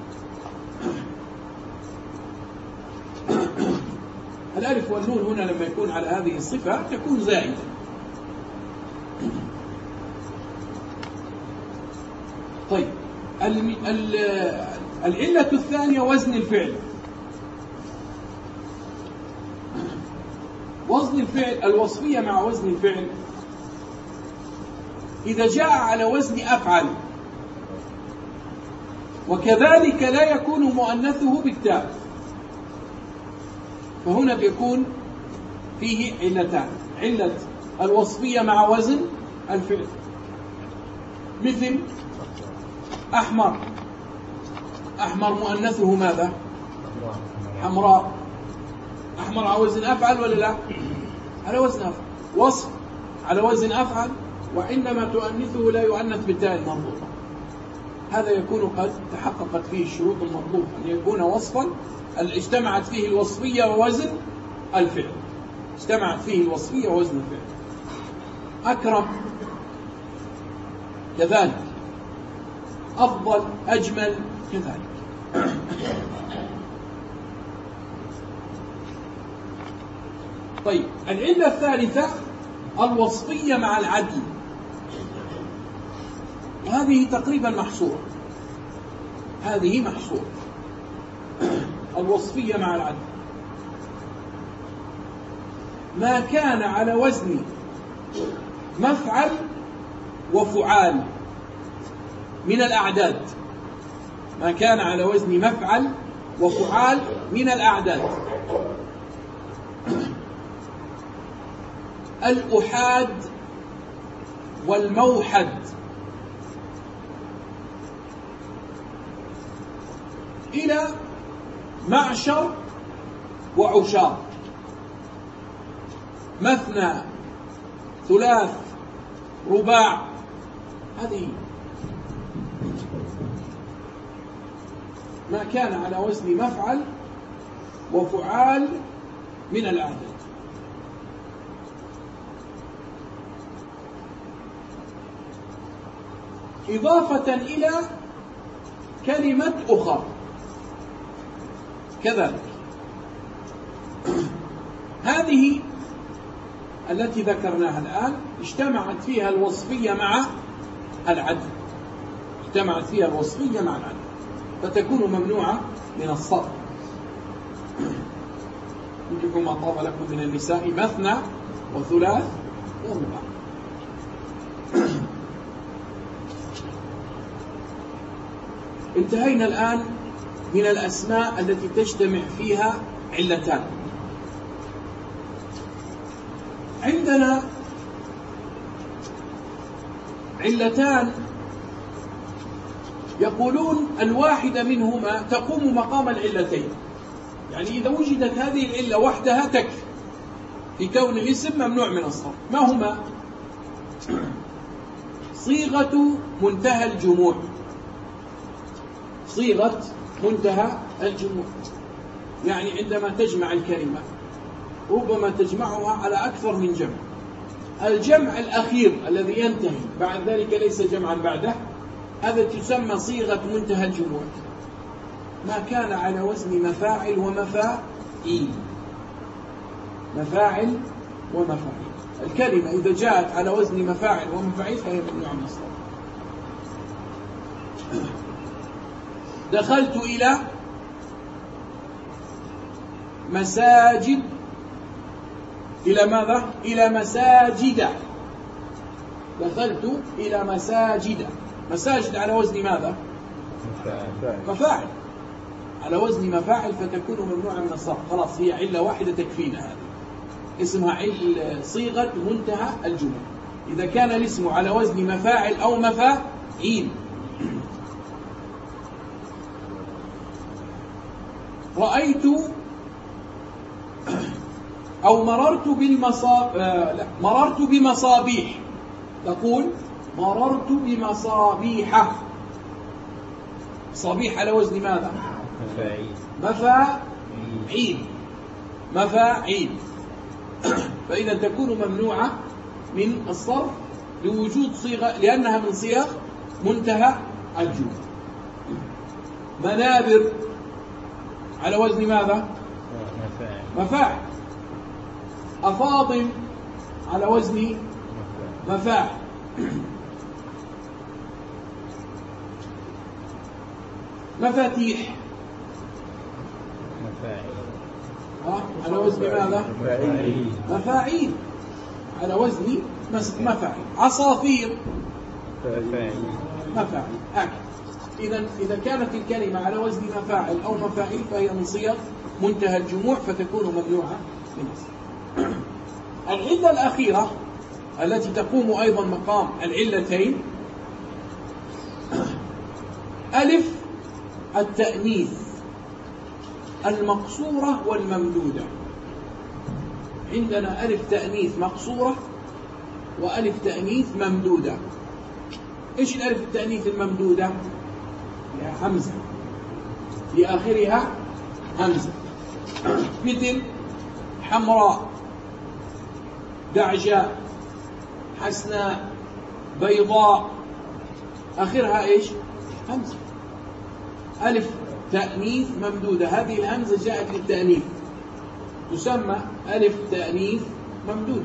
الألف والنون هنا لما يكون على هذه الصفة تكون زائدة. طيب، العلة الثانية وزن الفعل. وزن الفعل، الوصفية مع وزن الفعل إذا جاء على وزن أفعل، وكذلك لا يكون مؤنثه بالتاء، فهنا بيكون فيه علتان: علة الوصفية مع وزن الفعل، مثل أحمر. أحمر مؤنثه ماذا؟ حمراء. أحمر على وزن أفعل ولا لا؟ على وزن أفعل. وصف على وزن أفعل، وعندما تؤنثه لا يؤنث بالتاء المربوطة. هذا يكون قد تحققت فيه الشروط المطلوبة، أن يكون وصفا اجتمعت فيه الوصفية ووزن الفعل، اجتمعت فيه الوصفية ووزن الفعل. أكرم كذلك، أفضل، أجمل كذلك. طيب، العلة الثالثة الوصفية مع العدل، وهذه تقريبا محصورة، هذه محصورة. الوصفية مع العدل ما كان على وزن مفعل وفعال من الأعداد، ما كان على وزن مفعل وفعال من الأعداد. الأحاد والموحد، إلى معشر وعشار، مثنى، ثلاث، رباع، هذه ما كان على وزن مفعل وفعال من الأعداد. إضافة إلى كلمة أخرى كذلك. هذه التي ذكرناها الآن اجتمعت فيها الوصفية مع العدل، اجتمعت فيها الوصفية مع العدل، فتكون ممنوعة من الصرف. يمكن ما طاب لكم من النساء مثنى وثلاث ورباع. انتهينا الآن من الأسماء التي تجتمع فيها علتان. عندنا علتان يقولون الواحدة منهما تقوم مقام العلتين، يعني إذا وجدت هذه العلة وحدها تكفي في كون الاسم ممنوع من الصرف. ما هما؟ صيغة منتهى الجموع، صيغة منتهى الجموع، يعني عندما تجمع الكلمة ربما تجمعها على أكثر من جمع. الجمع الأخير الذي ينتهي بعد ذلك ليس جمعا بعده، هذا تسمى صيغة منتهى الجموع. ما كان على وزن مفاعل ومفاعيل، مفاعل ومفاعيل. الكلمة إذا جاءت على وزن مفاعل ومفاعيل فهي ممنوعة من الصرف. دخلت إلى مساجد، إلى ماذا؟ إلى مساجد. دخلت إلى مساجد. مساجد على وزن ماذا؟ مفاعل، على وزن مفاعل، فتكون ممنوعة من الصرف. خلاص، هي علة واحدة تكفينا، هذه اسمها عل صيغة منتهى الجموع. إذا كان الاسم على وزن مفاعل أو مفاعيل. رأيت أو مررت بالمصاب آه لا مررت بمصابيح، تقول مررت بمصابيح. صبيح على وزن ماذا؟ مفاعيل، مفاعيل، مفاعيل. فإذا تكون ممنوعة من الصرف لوجود صيغة، لأنها من صيغ منتهى الجموع. منابر على وزن ماذا؟ مفاعل، مفاعل. أفاضل على وزن مفاعل. مفاتيح مفاعل على وزن ماذا؟ مفاعيل، مفاعيل على وزن مفاعل. عصافير مفاعيل، مفاعيل. إذا إذا كانت الكلمة على وزن مفاعل أو مفاعيل فهي من صيغ منتهى الجموع فتكون ممنوعة من الصرف. العلة الأخيرة التي تقوم أيضا مقام العلتين ألف التأنيث المقصورة والممدودة. عندنا ألف تأنيث مقصورة وألف تأنيث ممدودة. إيش الألف التأنيث الممدودة؟ لها همزة في آخرها همزة، مثل حمراء، دعجاء، حسناء، بيضاء، آخرها إيش؟ همزة. ألف تأنيث ممدودة، هذه الهمزة جاءت للتأنيث تسمى ألف تأنيث ممدودة.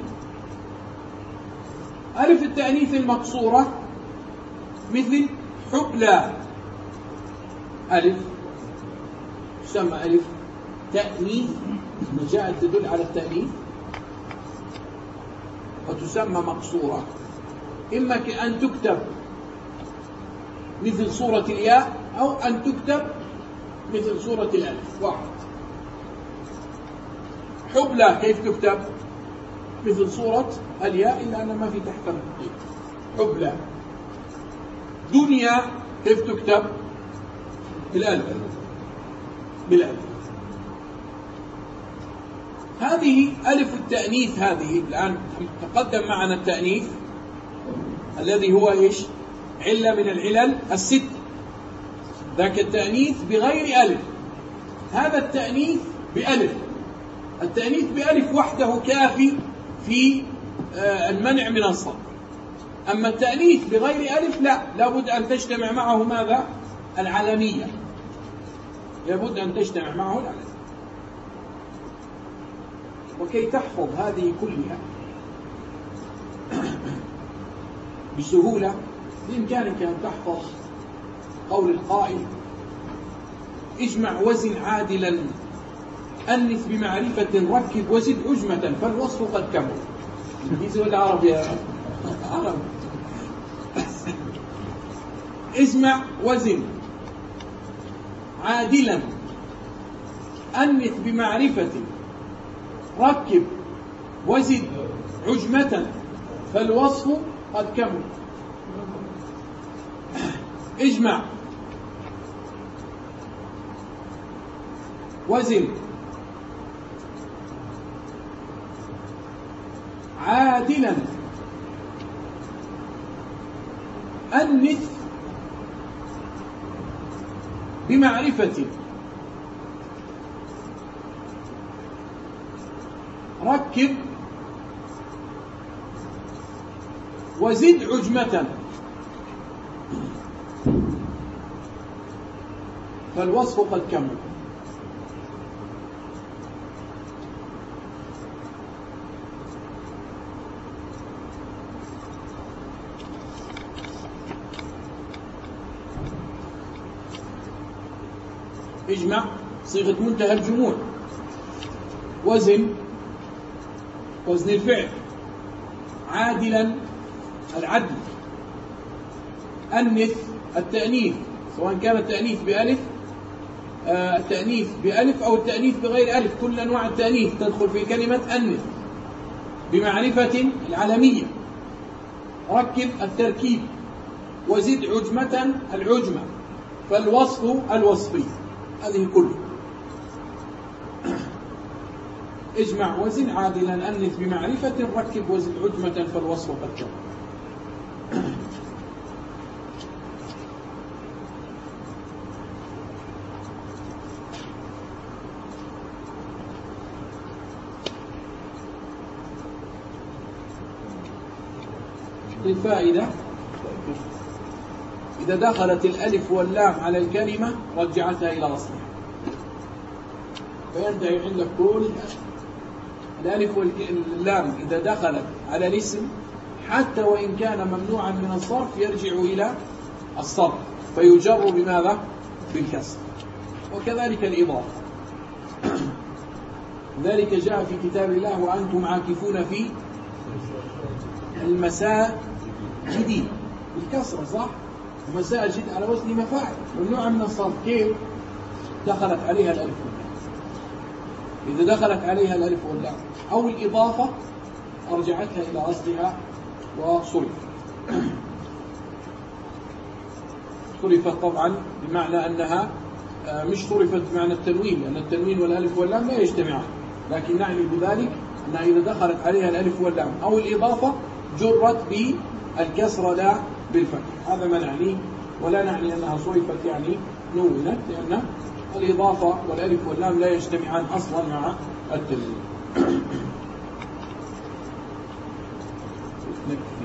ألف التأنيث المقصورة مثل حبلى، ألف تسمى ألف تأنيث جاءت تدل على التأنيث وتسمى مقصورة، إما أن تكتب مثل صورة الياء أو أن تكتب مثل صورة الألف واحد. حبلى كيف تكتب؟ مثل صورة الياء إلا أن ما في تحتها تحقيق. حبلى. دنيا كيف تكتب؟ بالألف بالألف. هذه ألف التأنيث. هذه الآن تقدم معنا التأنيث الذي هو إيش؟ علة من العلل الست. ذاك التأنيث بغير ألف، هذا التأنيث بألف. التأنيث بألف وحده كافي في المنع من الصرف. أما التأنيث بغير ألف لا، لابد أن تجتمع معه ماذا؟ العلمية، لابد أن تجتمع معه العلمية. وكي تحفظ هذه كلها بسهولة بإمكانك أن تحفظ قول القائل: اجمع وزن عادلا أنث بمعرفة ركب وزد عجمة فالوصف قد كمل. إنجليزي ولا عربي يا عربي؟ اجمع وزن عادلا أنث بمعرفة ركب وزد عجمة فالوصف قد كمل. اجمع وزن عادلا أنث بمعرفة ركب وزد عجمة فالوصف قد كمل. اجمع صيغة منتهى الجموع. وزن وزن الفعل، عادلا العدل، أنث التأنيث سواء كان التأنيث بألف آه التأنيث بألف أو التأنيث بغير ألف، كل أنواع التأنيث تدخل في كلمة أنث. بمعرفة العلمية، ركب التركيب، وزد عجمة العجمة، فالوصف الوصفي. هذه كلها. اجمع وزن عادلا أنث بمعرفة ركب وزد عجمة فالوصف قد كمل. للفائدة: إذا دخلت الألف واللام على الكلمة رجعتها إلى أصلها، فينتهي عندك كل الألف واللام إذا دخلت على الاسم حتى وإن كان ممنوعا من الصرف يرجع إلى الصرف فيجر بماذا؟ بالكسر. وكذلك الإضافة. ذلك جاء في كتاب الله: وأنتم عاكفون في المساجد، بالكسرة صح؟ مساجد على وزن مفاعل، ممنوعة من الصرف. كيف؟ دخلت عليها الألف. إذا دخلت عليها الألف واللام أو الإضافة أرجعتها إلى أصلها وصرفت. صرفت طبعا بمعنى أنها مش صرفت بمعنى التنوين، لأن التنوين والألف واللام لا يجتمعان، لكن نعني بذلك أنها إذا دخلت عليها الألف واللام أو الإضافة جرت بالكسرة لا بالفتح. هذا ما نعنيه، ولا نعني أنها صرفت يعني نونت، لأن الإضافة والألف واللام لا يجتمعان أصلا مع التنوين.